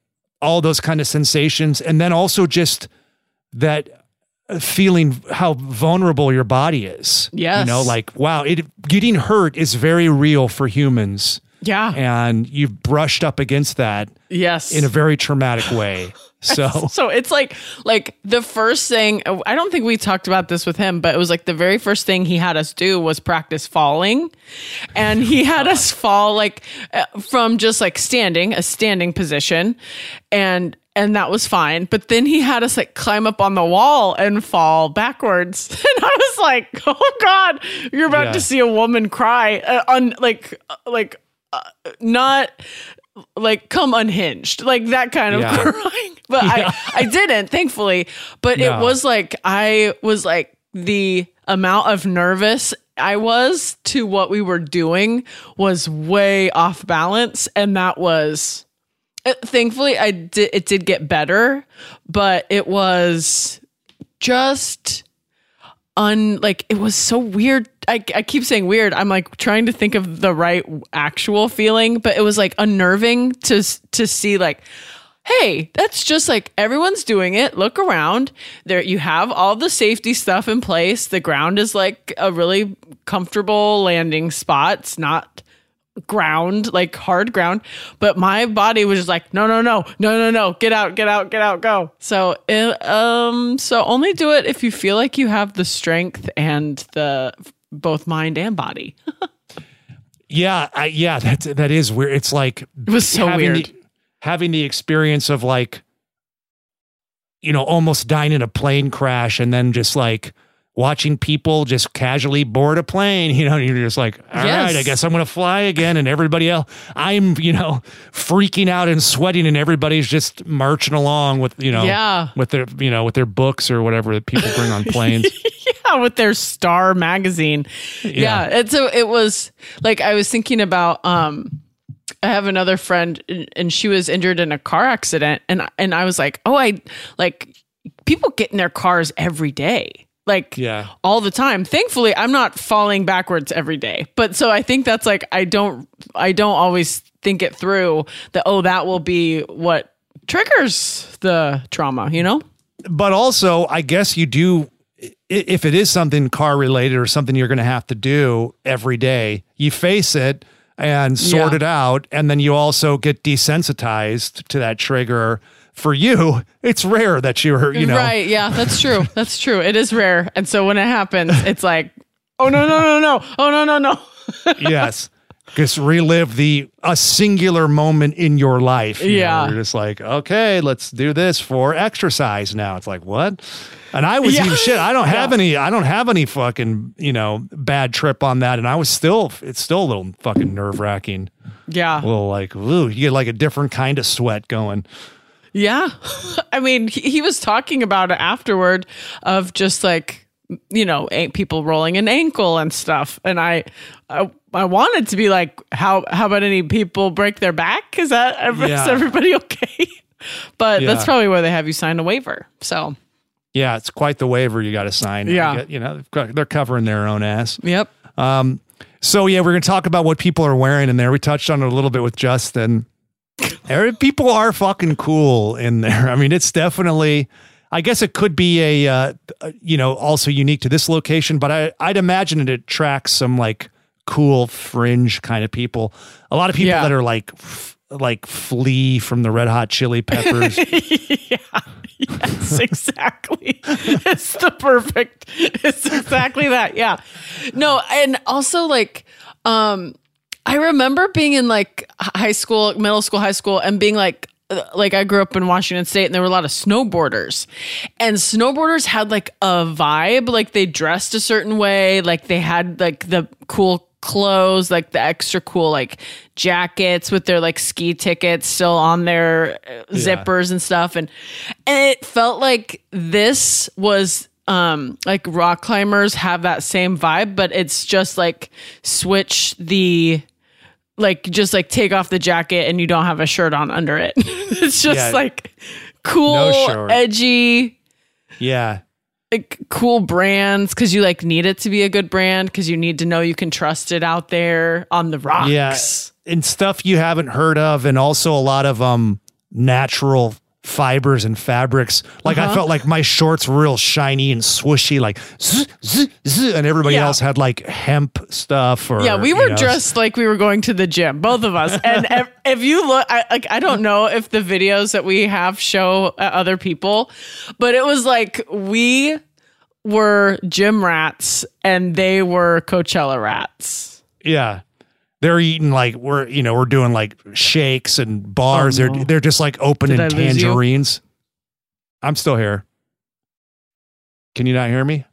all those kind of sensations. And then also just that feeling how vulnerable your body is. Yes. You know, like, wow, it getting hurt is very real for humans. Yeah. And you've brushed up against that. Yes. In a very traumatic way. So so it's like like the first thing, I don't think we talked about this with him, but it was like the very first thing he had us do was practice falling. And he had us fall like uh, from just like standing, a standing position. And and that was fine. But then he had us like climb up on the wall and fall backwards. And I was like, oh God, you're about Yeah. to see a woman cry uh, on like uh, like uh, not like come unhinged, like that kind of Yeah. crying. But Yeah. I, I didn't, thankfully. But No. it was like, I was like, the amount of nervous I was to what we were doing was way off balance. And that was, uh, thankfully, I did, it did get better, but it was just un like it was so weird. I, I keep saying weird. I'm like trying to think of the right actual feeling, but it was like unnerving to to see like, hey, that's just like everyone's doing it. Look around. There you have all the safety stuff in place. The ground is like a really comfortable landing spot. It's not ground, like hard ground, but my body was just like, no, no, no, no, no, no, get out, get out, get out, go. So, it, um, so only do it if you feel like you have the strength and the both mind and body. yeah, I, yeah, that that is weird. It's like It was so having weird. The, having the experience of like, you know, almost dying in a plane crash, and then just like watching people just casually board a plane, you know, and you're just like, all Yes. right, I guess I'm going to fly again. And everybody else, I'm, you know, freaking out and sweating, and everybody's just marching along with, you know, Yeah. with their, you know, with their books or whatever that people bring on planes. Yeah, with their Star magazine. Yeah. Yeah. And so it was like, I was thinking about, um, I have another friend and- and she was injured in a car accident. And, and I was like, oh, I like people get in their cars every day. Like Yeah. all the time. Thankfully, I'm not falling backwards every day. But so I think that's like, I don't, I don't always think it through that, oh, that will be what triggers the trauma, you know? But also, I guess you do, i- if it is something car related or something you're going to have to do every day, you face it and sort Yeah. it out. And then you also get desensitized to that trigger. For you, it's rare that you're, you know, Right. Yeah, that's true. That's true. It is rare. And so when it happens, it's like, oh, no, no, no, no. Oh, no, no, no. yes, just relive the a singular moment in your life. you know, Yeah. where you're just like, okay, let's do this for exercise now. It's like, what? And I was Yeah. even shit. I don't have Yeah. any, I don't have any fucking, you know, bad trip on that. And I was still, it's still a little fucking nerve wracking. Yeah. A little like, ooh, you get like a different kind of sweat going. Yeah. I mean, he, he was talking about it afterward of just like, you know, a- people rolling an ankle and stuff. And I, I, I wanted to be like, how, how about any people break their back? Is that, Yeah. is everybody okay? But that's Yeah. probably where they have you sign a waiver. So, Yeah, it's quite the waiver you got to sign. Yeah. You, get, you know, they're covering their own ass. yep. So yeah, we're going to talk about what people are wearing in there. We touched on it a little bit with Justin. Every- People are fucking cool in there. I mean, it's definitely, I guess it could be a, uh, you know, also unique to this location, but I, I'd imagine it attracts some like cool fringe kind of people. A lot of people Yeah. that are like, f- like Flea from the Red Hot Chili Peppers. Yeah, yes, exactly. It's the perfect, it's exactly that. Yeah. No, and also like, um, I remember being in like high school, middle school, high school, and being like, uh, like I grew up in Washington State and there were a lot of snowboarders, and snowboarders had like a vibe, like they dressed a certain way, like they had like the cool clothes, like the extra cool like jackets with their like ski tickets still on their uh, zippers and stuff, and and it felt like this was um like rock climbers have that same vibe, but it's just like switch the like just like take off the jacket and you don't have a shirt on under it. It's just Yeah. like cool, No shirt. edgy, Yeah. like cool brands, because you like need it to be a good brand, because you need to know you can trust it out there on the rocks. Yeah. And stuff you haven't heard of. And also a lot of, um, natural fibers and fabrics. Like uh-huh. I felt like my shorts were real shiny and swooshy, like zzz, zzz, zzz, and everybody yeah. else had like hemp stuff. Or yeah, we were you know, dressed like we were going to the gym, both of us. And if, if you look, I, like I don't know if the videos that we have show uh, other people, but it was like we were gym rats and they were Coachella rats. Yeah. They're eating like we're, you know, we're doing like shakes and bars. Oh, no. They're they're just like opening tangerines. I'm still here. Can you not hear me?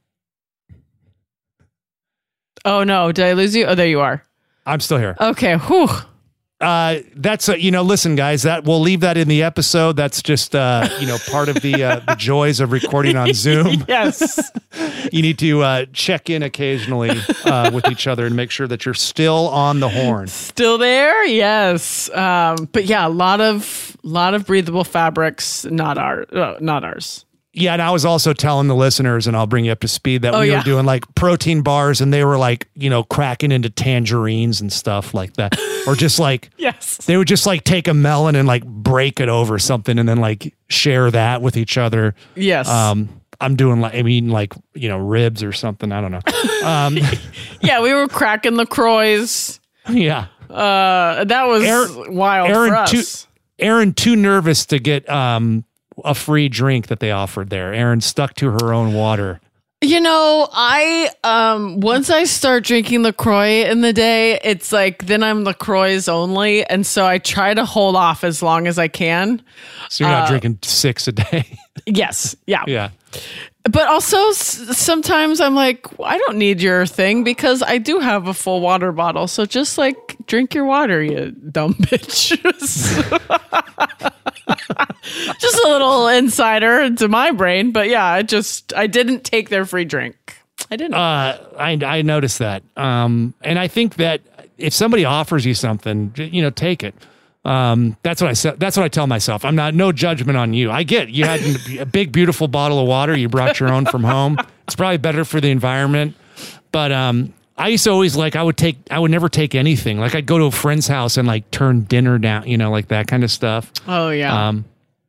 Oh no, did I lose you? Oh, there you are. I'm still here. Okay. Whew. Uh, that's a, you know, listen, guys, that we'll leave that in the episode. That's just, uh, you know, part of the, uh, the joys of recording on Zoom. Yes. You need to, uh, check in occasionally, uh, with each other and make sure that you're still on the horn. Still there. Yes. Um, but yeah, a lot of, lot of breathable fabrics, not our, uh, not ours. Yeah, and I was also telling the listeners, and I'll bring you up to speed, that oh, we yeah. were doing like protein bars, and they were like, you know, cracking into tangerines and stuff like that. Or just like, yes, they would just like take a melon and like break it over something and then like share that with each other. Yes. Um, I'm doing like, I mean, like, you know, ribs or something. I don't know. Um, yeah, we were cracking LaCroix. Yeah. Uh, that was Aaron, wild Aaron for us. Too, Aaron too nervous to get, um, a free drink that they offered there. Aaron stuck to her own water. You know, I, um, once I start drinking LaCroix in the day, it's like, then I'm LaCroix only. And so I try to hold off as long as I can. So you're not uh, drinking six a day. Yes. Yeah. Yeah. But also s- sometimes I'm like, I don't need your thing because I do have a full water bottle. So just like drink your water, you dumb bitch. Just a little insider into my brain. But yeah, I just, I didn't take their free drink. I didn't. Uh, I, I noticed that. Um, and I think that if somebody offers you something, you know, take it. Um, that's what I said. That's what I tell myself. I'm not, no judgment on you. I get you had a big, beautiful bottle of water. You brought your own from home. It's probably better for the environment. But, um, I used to always like, I would take, I would never take anything. Like I'd go to a friend's house and like turn dinner down, you know, like that kind of stuff. Oh yeah. Um,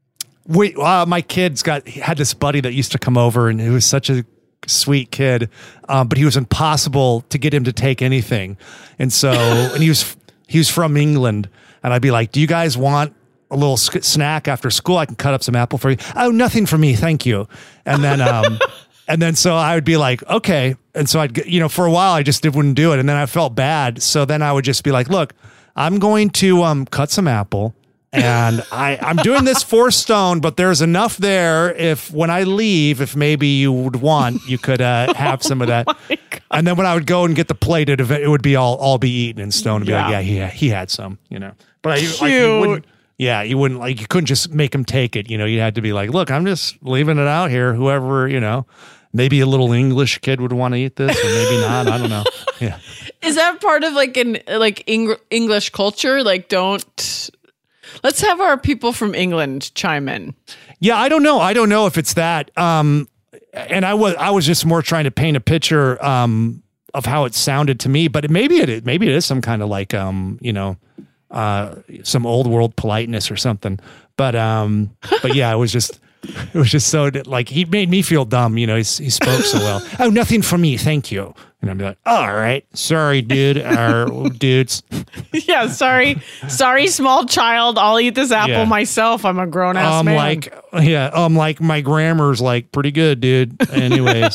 we, uh, my kids got, had this buddy that used to come over and he was such a sweet kid. Um, but he was impossible to get him to take anything. And so, and he was, he was from England. And I'd be like, do you guys want a little sk- snack after school? I can cut up some apple for you. Oh, nothing for me. Thank you. And then, um, and then, so I would be like, okay. And so I'd, you know, for a while I just did, wouldn't do it. And then I felt bad. So then I would just be like, look, I'm going to, um, cut some apple and I, I'm doing this for Stone, but there's enough there. If when I leave, if maybe you would want, you could, uh, have some of that. Oh and then when I would go and get the plate, it, it would be all, all be eaten and Stone would be yeah. like, yeah, he, he had some, you know. But I, like, you wouldn't, yeah, you wouldn't like, you couldn't just make him take it. You know, you had to be like, look, I'm just leaving it out here. Whoever, you know, maybe a little English kid would want to eat this or maybe not. I don't know. Yeah. Is that part of like an, like Eng- English culture? Like don't, let's have our people from England chime in. Yeah. I don't know. I don't know if it's that. Um, and I was, I was just more trying to paint a picture, um, of how it sounded to me, but maybe it, maybe it is some kind of like, um, you know, uh, some old world politeness or something. But, um, but yeah, it was just, it was just so like, he made me feel dumb. You know, he, he spoke so well. Oh, nothing for me. Thank you. And I'd be like, all right, sorry, dude, or dudes. Yeah. Sorry. Sorry, small child. I'll eat this apple yeah. myself. I'm a grown ass um, man. Like, yeah. Um, like my grammar's like pretty good, dude. Anyways.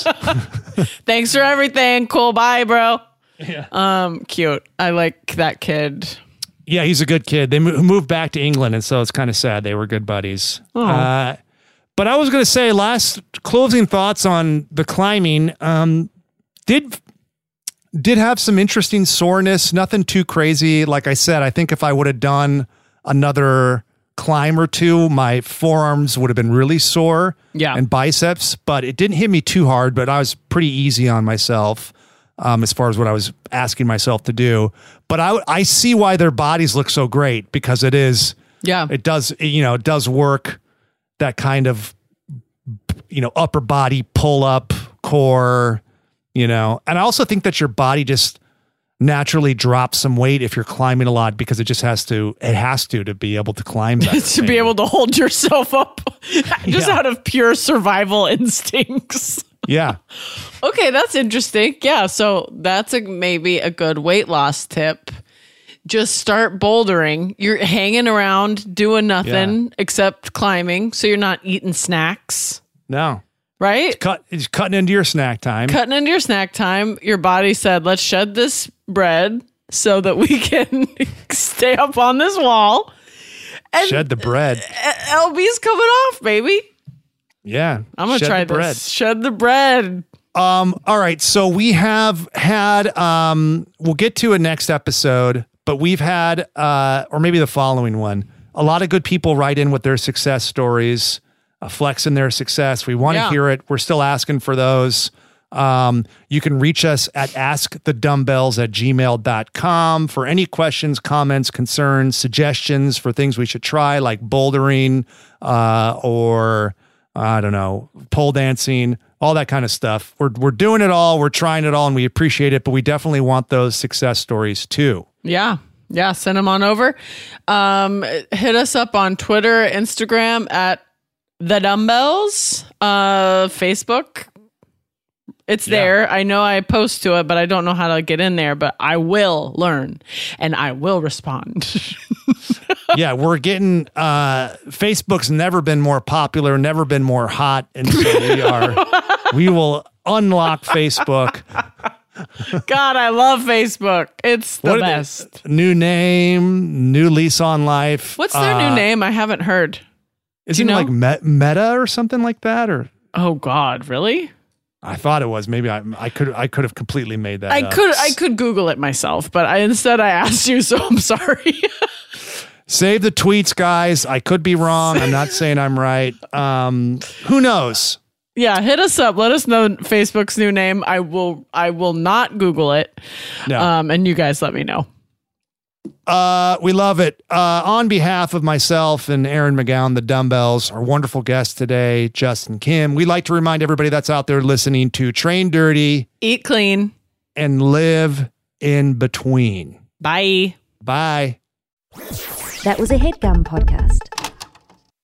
Thanks for everything. Cool. Bye, bro. Yeah. Um, cute. I like that kid. Yeah, he's a good kid. They mo- moved back to England, and so it's kind of sad. They were good buddies. Oh. Uh, but I was going to say, last closing thoughts on the climbing. Um, did did have some interesting soreness. Nothing too crazy. Like I said, I think if I would have done another climb or two, my forearms would have been really sore. Yeah, and biceps. But it didn't hit me too hard. But I was pretty easy on myself. Um, as far as what I was asking myself to do. But I, I see why their bodies look so great because it is, yeah, it does, you know, it does work that kind of, you know, upper body pull up core, you know, and I also think that your body just, naturally drop some weight if you're climbing a lot because it just has to, it has to, to be able to climb better. to be able to hold yourself up just Yeah. out of pure survival instincts. Yeah. Okay, that's interesting. Yeah, so that's a, maybe a good weight loss tip. Just start bouldering. You're hanging around doing nothing Yeah. except climbing, so you're not eating snacks, No. right? Cut, it's cutting into your snack time. Cutting into your snack time. Your body said, let's shed this bread so that we can stay up on this wall. And Shed the bread. L B's coming off, baby. Yeah. I'm going to Shed try the this. bread. Shed the bread. Um, all right. So we have had, um, we'll get to a next episode, but we've had, uh, or maybe the following one, a lot of good people write in with their success stories, uh, flexing their success. We want to Yeah. hear it. We're still asking for those. Um, you can reach us at askthedumbbells at gmail dot com for any questions, comments, concerns, suggestions for things we should try, like bouldering, uh, or I don't know, pole dancing, all that kind of stuff. We're, we're doing it all. We're trying it all and we appreciate it, but we definitely want those success stories too. Yeah. Yeah. Send them on over. Um, hit us up on Twitter, Instagram at the dumbbells, uh, Facebook. It's Yeah. there. I know I post to it, but I don't know how to get in there, but I will learn and I will respond. Yeah, we're getting, uh, Facebook's never been more popular, never been more hot. And so we are, we will unlock Facebook. God, I love Facebook. It's the What are they- best. New name, new lease on life. What's their Uh, new name? I haven't heard. Isn't you it like know? Met- Meta or something like that? Or Oh God, really? I thought it was. Maybe I, I could I could have completely made that I up. could I could Google it myself, but I instead I asked you, so I'm sorry. Save the tweets, guys. I could be wrong. I'm not saying I'm right. Um, who knows? Yeah, hit us up. Let us know Facebook's new name. I will I will not Google it. No. Um, and you guys let me know. Uh, we love it. Uh, on behalf of myself and Aaron McGowan, the Dumbbells, our wonderful guest today, Justin Kim, we'd like to remind everybody that's out there listening to Train Dirty Eat clean. and live in between. Bye. Bye. That was a HeadGum podcast.